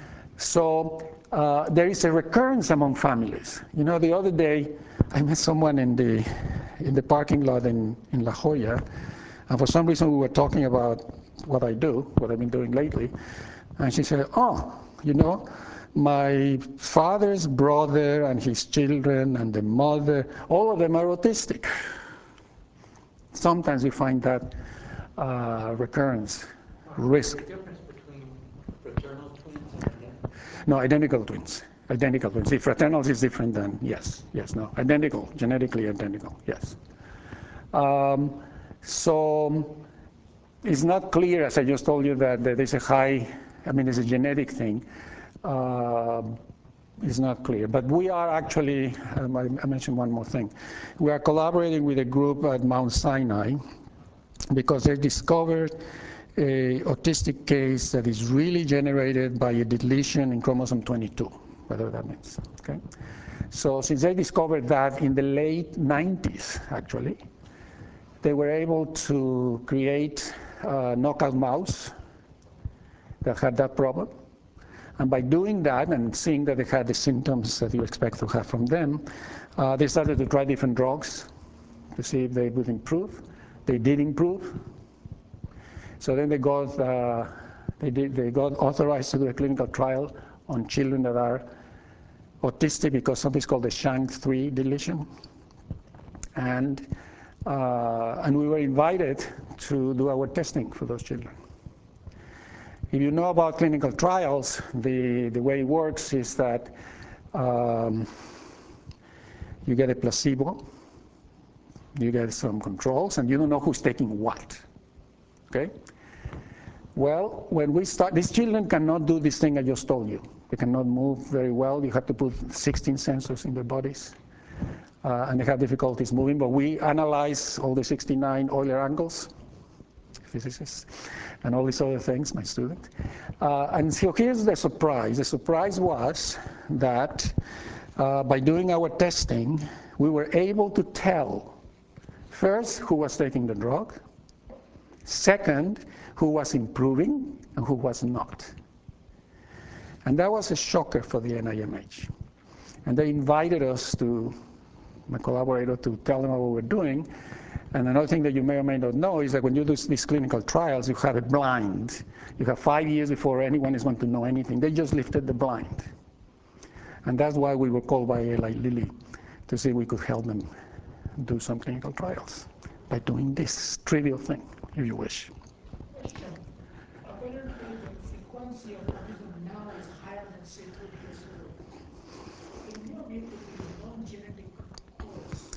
So there is a recurrence among families. You know, the other day, I met someone in the parking lot in La Jolla, and for some reason we were talking about what I do, what I've been doing lately, and she said, oh, you know, my father's brother and his children and the mother, all of them are autistic. Sometimes we find that recurrence risk. What's the difference between fraternal twins and identical? No, identical twins. Identical twins. If fraternals is different, then yes, no. Identical, genetically identical, yes. So it's not clear, as I just told you, that there's a high, it's a genetic thing. It's not clear. But we are actually, I mentioned one more thing. We are collaborating with a group at Mount Sinai because they discovered an autistic case that is really generated by a deletion in chromosome 22, whatever that means. Okay? So since they discovered that in the late 90s, actually, they were able to create a knockout mouse that had that problem. And by doing that and seeing that they had the symptoms that you expect to have from them, they started to try different drugs to see if they would improve. They did improve. So then they got authorized to do a clinical trial on children that are autistic because something's called the SHANK3 deletion. And we were invited to do our testing for those children. If you know about clinical trials, the way it works is that you get a placebo, you get some controls, and you don't know who's taking what. Okay? Well, when we start, these children cannot do this thing I just told you. They cannot move very well. You have to put 16 sensors in their bodies. And they have difficulties moving, but we analyze all the 69 Euler angles, physicists, and all these other things, my student. And so here's the surprise. The surprise was that by doing our testing, we were able to tell, first, who was taking the drug, second, who was improving and who was not. And that was a shocker for the NIMH. And they invited us to, my collaborator, to tell them what we were doing. And another thing that you may or may not know is that when you do these clinical trials, you have a blind. You have 5 years before anyone is going to know anything. They just lifted the blind. And that's why we were called by Eli Lilly to see if we could help them do some clinical trials by doing this trivial thing, if you wish. Question. Apparently, the frequency of autism now is higher than, say, 20 years ago. Can you admit that there is no genetic cause?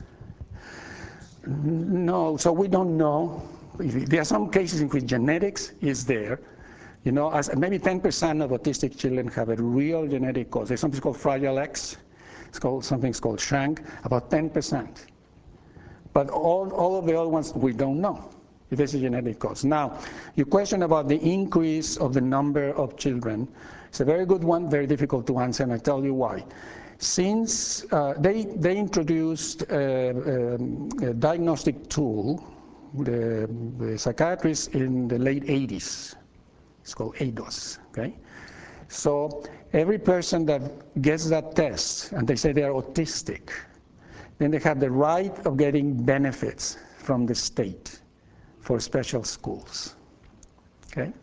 No, so we don't know. There are some cases in which genetics is there. You know, as maybe 10% of autistic children have a real genetic cause. There's something called Fragile X. Something's called SHANK, about 10%. But all of the other ones, we don't know if there's a genetic cause. Now, your question about the increase of the number of children, it's a very good one, very difficult to answer, and I'll tell you why. Since they introduced a diagnostic tool, the psychiatrists in the late 80s, it's called ADOS, okay? So every person that gets that test, and they say they are autistic, then they have the right of getting benefits from the state for special schools, okay?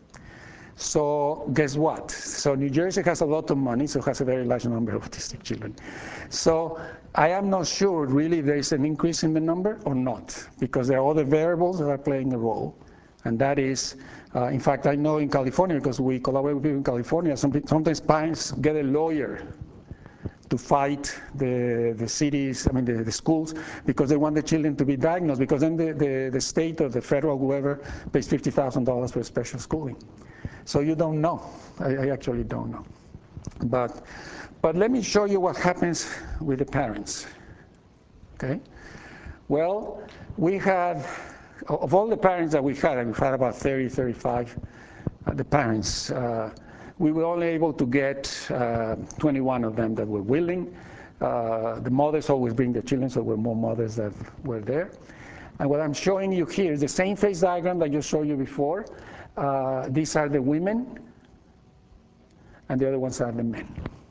So guess what? So New Jersey has a lot of money, so it has a very large number of autistic children. So I am not sure really if there is an increase in the number or not, because there are other variables that are playing a role. And that is, in fact, I know in California, because we collaborate with people in California, sometimes parents get a lawyer to fight the cities, the schools, because they want the children to be diagnosed, because then the state or the federal, whoever, pays $50,000 for special schooling. So you don't know. I actually don't know. But let me show you what happens with the parents. Okay? Well, we had, of all the parents that we've had about 30, 35, the parents, we were only able to get 21 of them that were willing. The mothers always bring their children, so there were more mothers that were there. And what I'm showing you here is the same phase diagram that I just showed you before. These are the women, and the other ones are the men.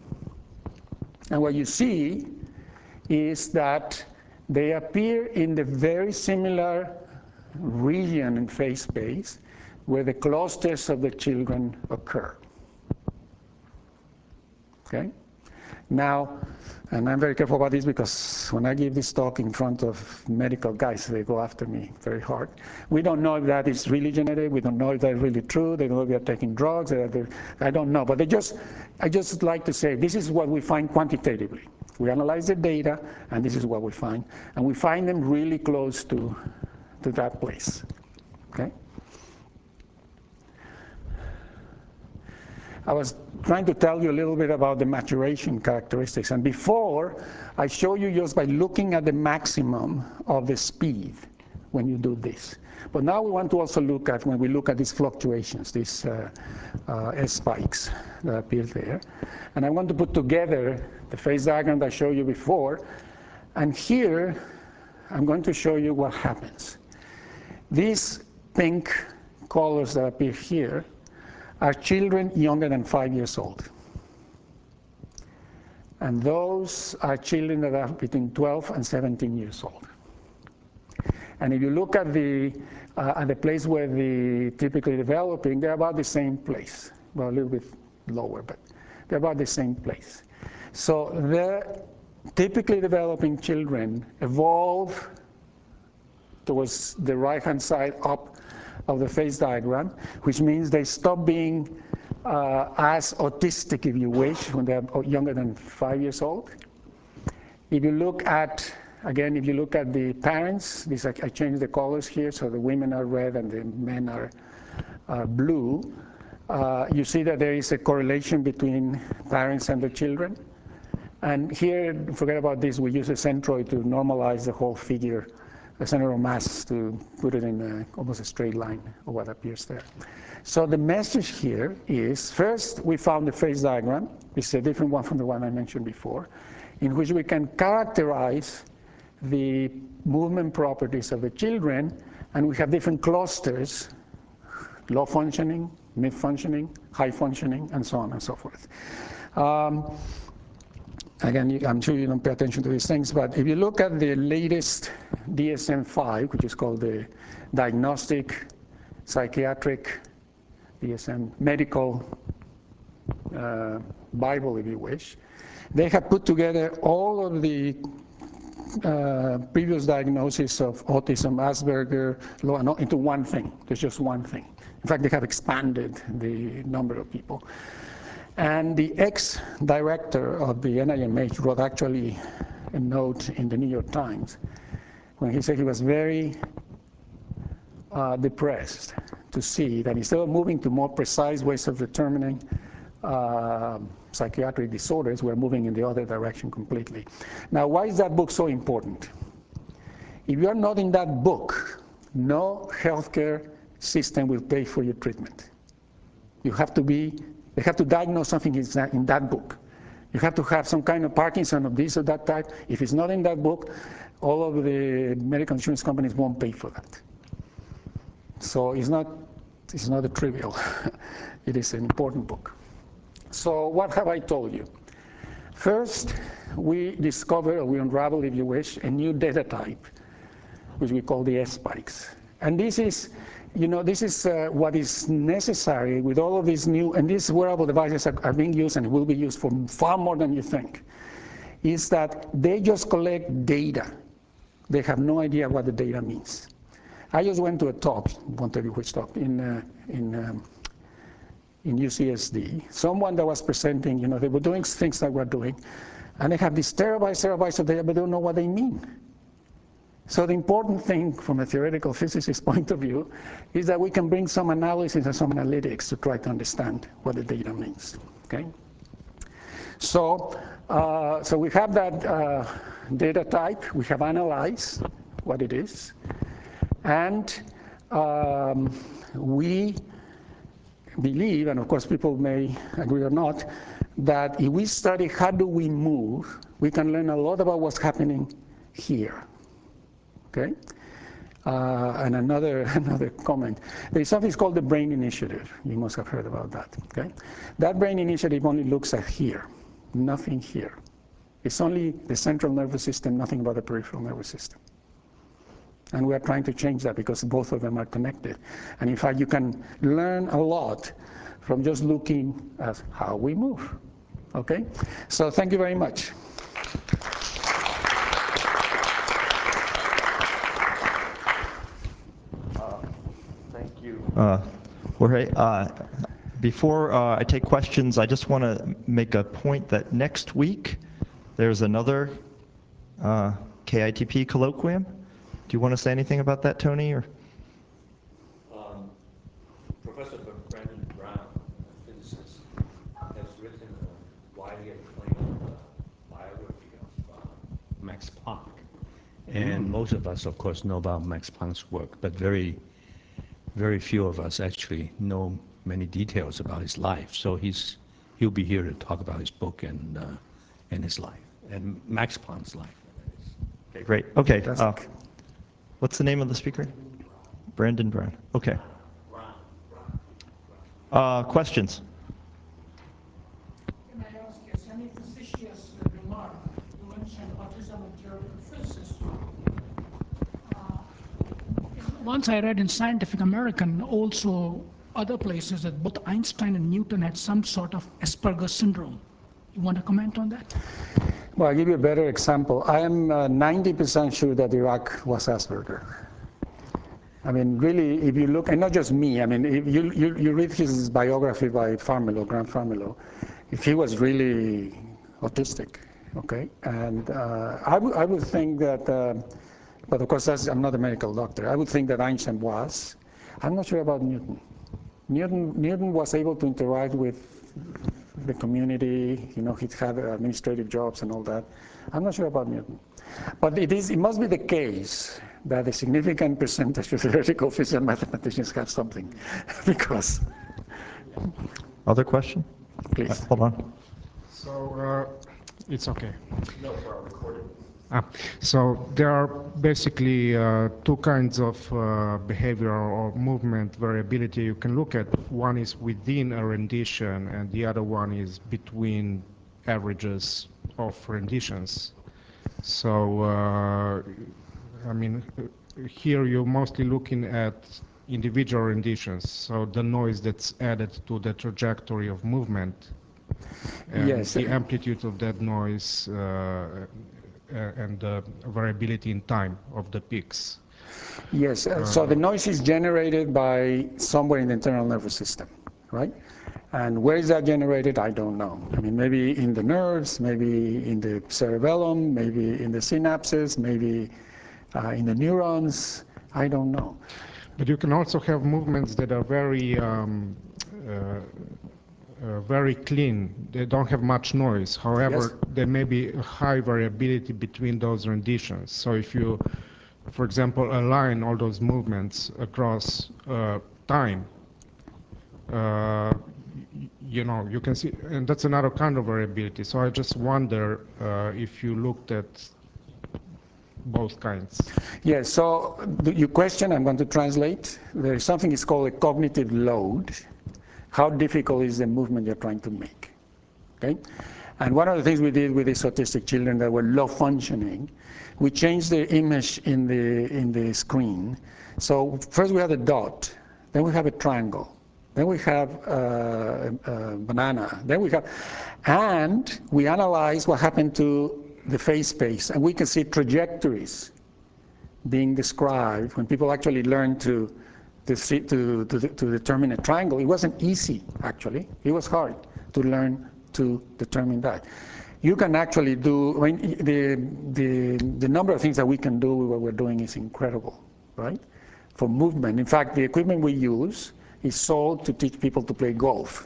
And what you see is that they appear in the very similar region in phase space where the clusters of the children occur. Okay? Now, And I'm very careful about this because when I give this talk in front of medical guys, they go after me very hard. We don't know if that is really genetic. We don't know if that's really true. They don't know if they're taking drugs. I don't know. But I just like to say this is what we find quantitatively. We analyze the data, and this is what we find. And we find them really close to that place. Okay? I was trying to tell you a little bit about the maturation characteristics. And before, I show you just by looking at the maximum of the speed when you do this. But now we want to also look at, when we look at these fluctuations, these S spikes that appear there. And I want to put together the phase diagram that I showed you before. And here, I'm going to show you what happens. These pink colors that appear here are children younger than 5 years old. And those are children that are between 12 and 17 years old. And if you look at the place where the typically developing, they're about the same place. Well, a little bit lower, but they're about the same place. So the typically developing children evolve towards the right-hand side up of the phase diagram, which means they stop being as autistic, if you wish, when they're younger than 5 years old. If you look at, again, if you look at the parents, I changed the colors here, so the women are red and the men are blue. You see that there is a correlation between parents and the children. And here, forget about this, we use a centroid to normalize the whole figure, the center of mass, to put it in almost a straight line of what appears there. So the message here is, first, we found the phase diagram. It's a different one from the one I mentioned before, in which we can characterize the movement properties of the children, and we have different clusters, low functioning, mid functioning, high functioning, and so on and so forth. Again, I'm sure you don't pay attention to these things, but if you look at the latest DSM-5, which is called the Diagnostic Psychiatric DSM Medical Bible, if you wish, they have put together all of the previous diagnoses of autism, Asperger, into one thing. There's just one thing. In fact, they have expanded the number of people. And the ex-director of the NIMH wrote actually a note in the New York Times when he said he was very depressed to see that instead of moving to more precise ways of determining psychiatric disorders, we're moving in the other direction completely. Now, why is that book so important? If you're not in that book, no healthcare system will pay for your treatment. You have to be They have to diagnose something in that book. You have to have some kind of Parkinson of this or that type. If it's not in that book, all of the medical insurance companies won't pay for that. So it's not a trivial. It is an important book. So what have I told you? First, we discover, or we unravel, if you wish, a new data type, which we call the S spikes. And this is what is necessary with all of these new, and these wearable devices are being used and will be used for far more than you think, is that they just collect data. They have no idea what the data means. I just went to a talk, won't tell you which talk, in UCSD. Someone that was presenting, they were doing things that we're doing, and they have these terabytes of data, but they don't know what they mean. So the important thing from a theoretical physicist point of view is that we can bring some analysis and some analytics to try to understand what the data means. Okay? So we have that data type. We have analyzed what it is. And we believe, and of course people may agree or not, that if we study how do we move, we can learn a lot about what's happening here. Okay? And another comment. There is something called the Brain Initiative. You must have heard about that. Okay? That Brain Initiative only looks at here, nothing here. It's only the central nervous system, nothing about the peripheral nervous system. And we are trying to change that because both of them are connected. And in fact, you can learn a lot from just looking at how we move. Okay? So thank you very much. Jorge, before I take questions, I just want to make a point that next week there's another KITP colloquium. Do you want to say anything about that, Tony? Or? Professor Brandon Brown, a physicist, has written a widely acclaimed biography of Max Planck. And most of us, of course, know about Max Planck's work, but very few of us actually know many details about his life. So he'll be here to talk about his book and his life, and Max Planck's life. Okay, great. Okay, what's the name of the speaker? Brandon Brown. Okay. Questions? Can I ask you, any facetious remark? You mentioned autism and theoretical physicists. Once I read in Scientific American, also other places, that both Einstein and Newton had some sort of Asperger's syndrome. You want to comment on that? Well, I'll give you a better example. I am 90% sure that Dirac was Asperger. I mean, really, if you look, and not just me, I mean, if you read his biography by Farmiloe, Grant Farmiloe, if he was really autistic, okay? And I would think that, but of course, I'm not a medical doctor. I would think that Einstein was. I'm not sure about Newton. Newton was able to interact with the community, you know, he had administrative jobs and all that. I'm not sure about Newton. But it must be the case that a significant percentage of theoretical physicists and mathematicians have something, because. Other question? Please. Hold on. So it's okay. No, for our recording. So there are basically two kinds of behavior or movement variability you can look at. One is within a rendition, and the other one is between averages of renditions. So, I mean, here you're mostly looking at individual renditions, so the noise that's added to the trajectory of movement, and Yes. the amplitude of that noise, and the variability in time of the peaks. Yes, so the noise is generated by somewhere in the internal nervous system, right? And where is that generated? I don't know. I mean, maybe in the nerves, maybe in the cerebellum, maybe in the synapses, maybe in the neurons. I don't know. But you can also have movements that are very clean. They don't have much noise. However, Yes. there may be a high variability between those renditions. So if you, for example, align all those movements across time, you know, you can see, and that's another kind of variability. So I just wonder if you looked at both kinds. Yes, so your question, I'm going to translate. There is something is called a cognitive load. How difficult is the movement you're trying to make, okay? And one of the things we did with these autistic children that were low functioning, we changed the image in the screen. So first we have a dot, then we have a triangle, then we have a banana, then we have, and we analyze what happened to the face space, and we can see trajectories being described when people actually learn to determine a triangle. It wasn't easy, actually. It was hard to learn to determine that. You can actually do, I mean, the number of things that we can do with what we're doing is incredible, right? For movement. In fact, the equipment we use is sold to teach people to play golf.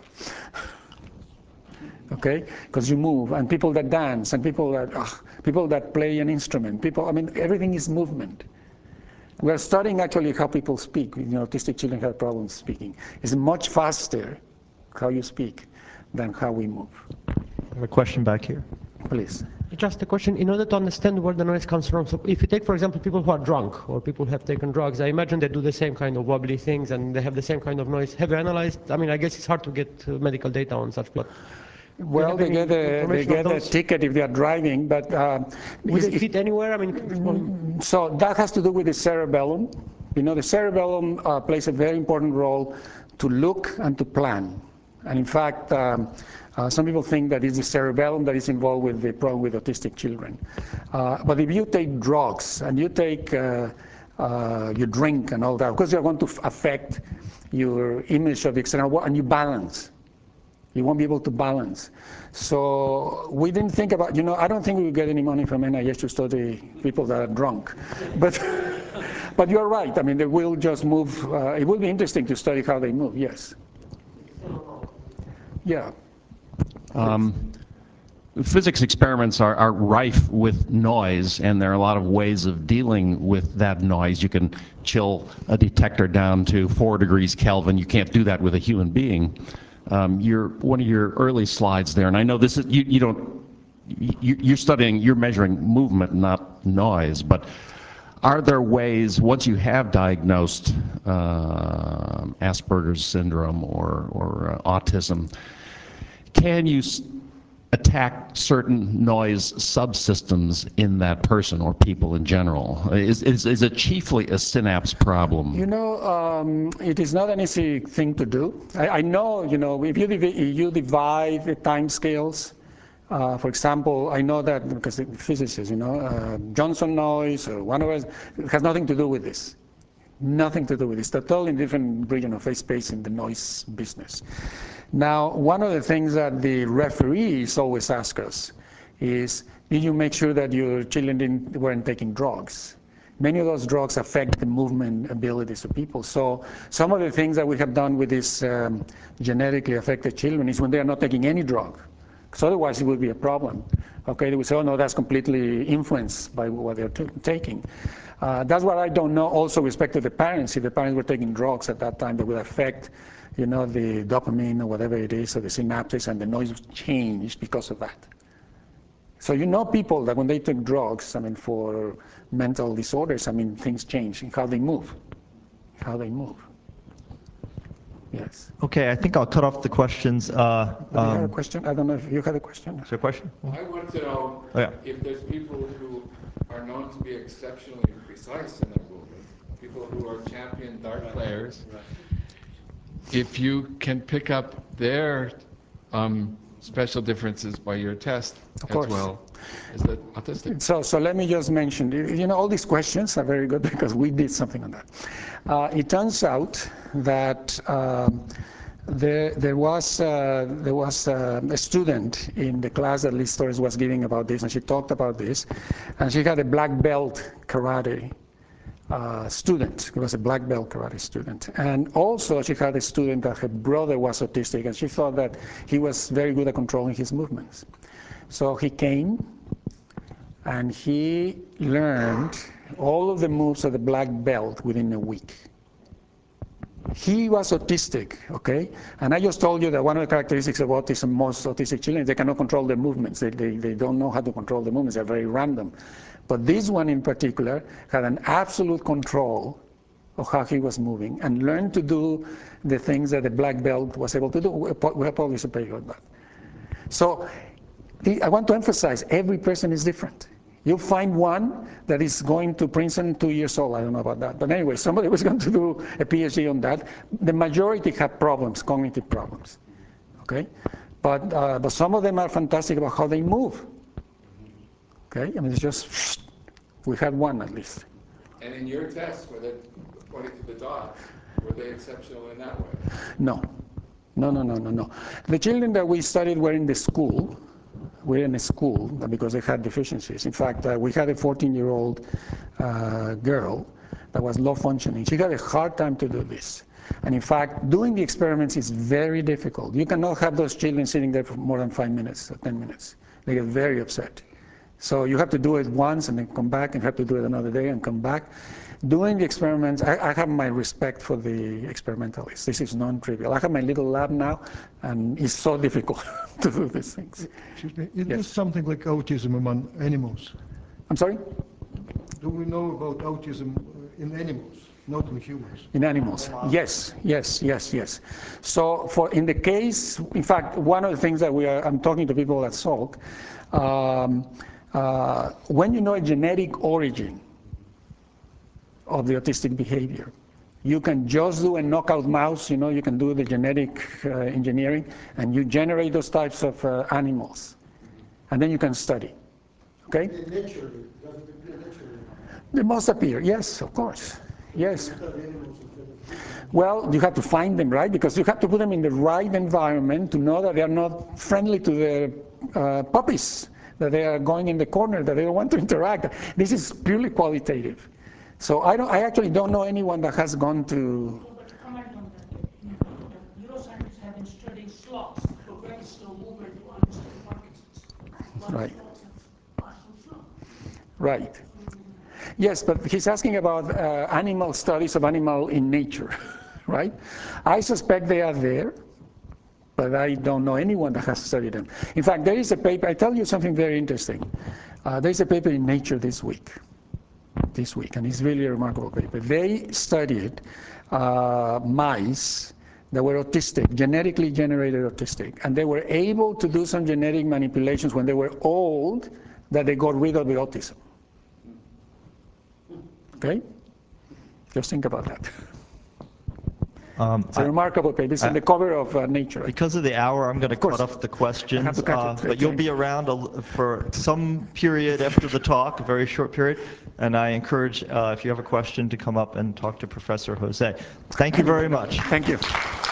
Okay? Because you move, and people that dance, and people that play an instrument, I mean, everything is movement. We're studying actually how people speak. You know, autistic children have problems speaking. It's much faster how you speak than how we move. I have a question back here. Please. Just a question, in order to understand where the noise comes from, so if you take, for example, people who are drunk or people who have taken drugs, I imagine they do the same kind of wobbly things and they have the same kind of noise. Have you analyzed, I mean, I guess it's hard to get medical data on such, but well, they get a ticket if they are driving, but would it fit anywhere? I mean, so that has to do with the cerebellum. You know, the cerebellum plays a very important role to look and to plan. And in fact, some people think that it's the cerebellum that is involved with the problem with autistic children. But if you take drugs and you take, you drink and all that, of course you're going to affect your image of the external world, and you balance. You won't be able to balance. So we didn't think about, I don't think we will get any money from NIH to study people that are drunk. But, but you're right. I mean, they will just move. It will be interesting to study how they move, yes. Yeah. Physics experiments are rife with noise, and there are a lot of ways of dealing with that noise. You can chill a detector down to 4 degrees Kelvin. You can't do that with a human being. One of your early slides there, and I know this is you're measuring movement, not noise, but are there ways, once you have diagnosed Asperger's syndrome or autism, can you attack certain noise subsystems in that person or people in general? Is it chiefly a synapse problem? It is not an easy thing to do. I know, if you divide the time scales, for example, I know that because the physicists, Johnson noise or one of us, it has nothing to do with this. Nothing to do with this. They're totally different region of space in the noise business. Now, one of the things that the referees always ask us is, did you make sure that your children weren't taking drugs? Many of those drugs affect the movement abilities of people. So some of the things that we have done with these genetically affected children is when they are not taking any drug, because otherwise it would be a problem. Okay, they would say, oh no, that's completely influenced by what they're taking. That's what I don't know also with respect to the parents. If the parents were taking drugs at that time, that would affect the dopamine or whatever it is, or the synapses, and the noise changed because of that. So people that when they take drugs, for mental disorders, things change in how they move. Yes. Okay, I think I'll cut off the questions. You had a question? I don't know if you had a question. Is there a question? I want to know if there's people who are known to be exceptionally precise in their movement, people who are champion dart players, if you can pick up their special differences by your test as well. Is that autistic? So let me just mention, all these questions are very good because we did something on that. It turns out that there was a student in the class that Liz Torres was giving about this, and she talked about this, and she had a black belt karate student. He was a black belt karate student. And also she had a student that her brother was autistic, and she thought that he was very good at controlling his movements. So he came and he learned all of the moves of the black belt within a week. He was autistic, okay? And I just told you that one of the characteristics of autism, most autistic children, they cannot control their movements. They don't know how to control the movements. They're very random. But this one in particular had an absolute control of how he was moving and learned to do the things that the black belt was able to do. We have published a paper on that. So I want to emphasize, every person is different. You'll find one that is going to Princeton 2 years old. I don't know about that. But anyway, somebody was going to do a PhD on that. The majority have problems, cognitive problems. Okay? But some of them are fantastic about how they move. Okay? It's just, we had one at least. And in your tests, according to the doc, were they exceptional in that way? No. The children that we studied were in the school. We're in a school because they had deficiencies. In fact, we had a 14-year-old girl that was low functioning. She had a hard time to do this. And in fact, doing the experiments is very difficult. You cannot have those children sitting there for more than 5 minutes or 10 minutes. They get very upset. So you have to do it once and then come back, and you have to do it another day and come back. Doing the experiments, I have my respect for the experimentalists. This is non-trivial. I have my little lab now, and it's so difficult to do these things. Excuse me, is this something like autism among animals? I'm sorry? Do we know about autism in animals, not in humans? In animals, yes. So in the case, in fact, one of the things that I'm talking to people at Salk, when you know a genetic origin of the autistic behavior, you can just do a knockout mouse, you can do the genetic engineering, and you generate those types of animals, and then you can study, okay? Naturally, does it appear naturally? They must appear, yes, of course. Yes. Well, you have to find them, right? Because you have to put them in the right environment to know that they are not friendly to the puppies, that they are going in the corner, that they don't want to interact. This is purely qualitative. So I actually don't know anyone that has gone to. But to comment on that, neuroscientists have been studying sloths, a very slow mover to understand Parkinson's. Right. Sloths have partial slow. Right. Yes, but he's asking about animal studies of animal in nature, right? I suspect they are there, but I don't know anyone that has studied them. In fact, there is a paper, I tell you something very interesting. There's a paper in Nature this week, and it's really a remarkable paper. They studied mice that were autistic, genetically generated autistic, and they were able to do some genetic manipulations when they were old that they got rid of the autism. Okay? Just think about that. It's a remarkable paper. It's on the cover of Nature. Because of the hour, I'm going to cut off the questions, but you'll be around for some period after the talk, a very short period, and I encourage, if you have a question, to come up and talk to Professor Jose. Thank you very much. Thank you.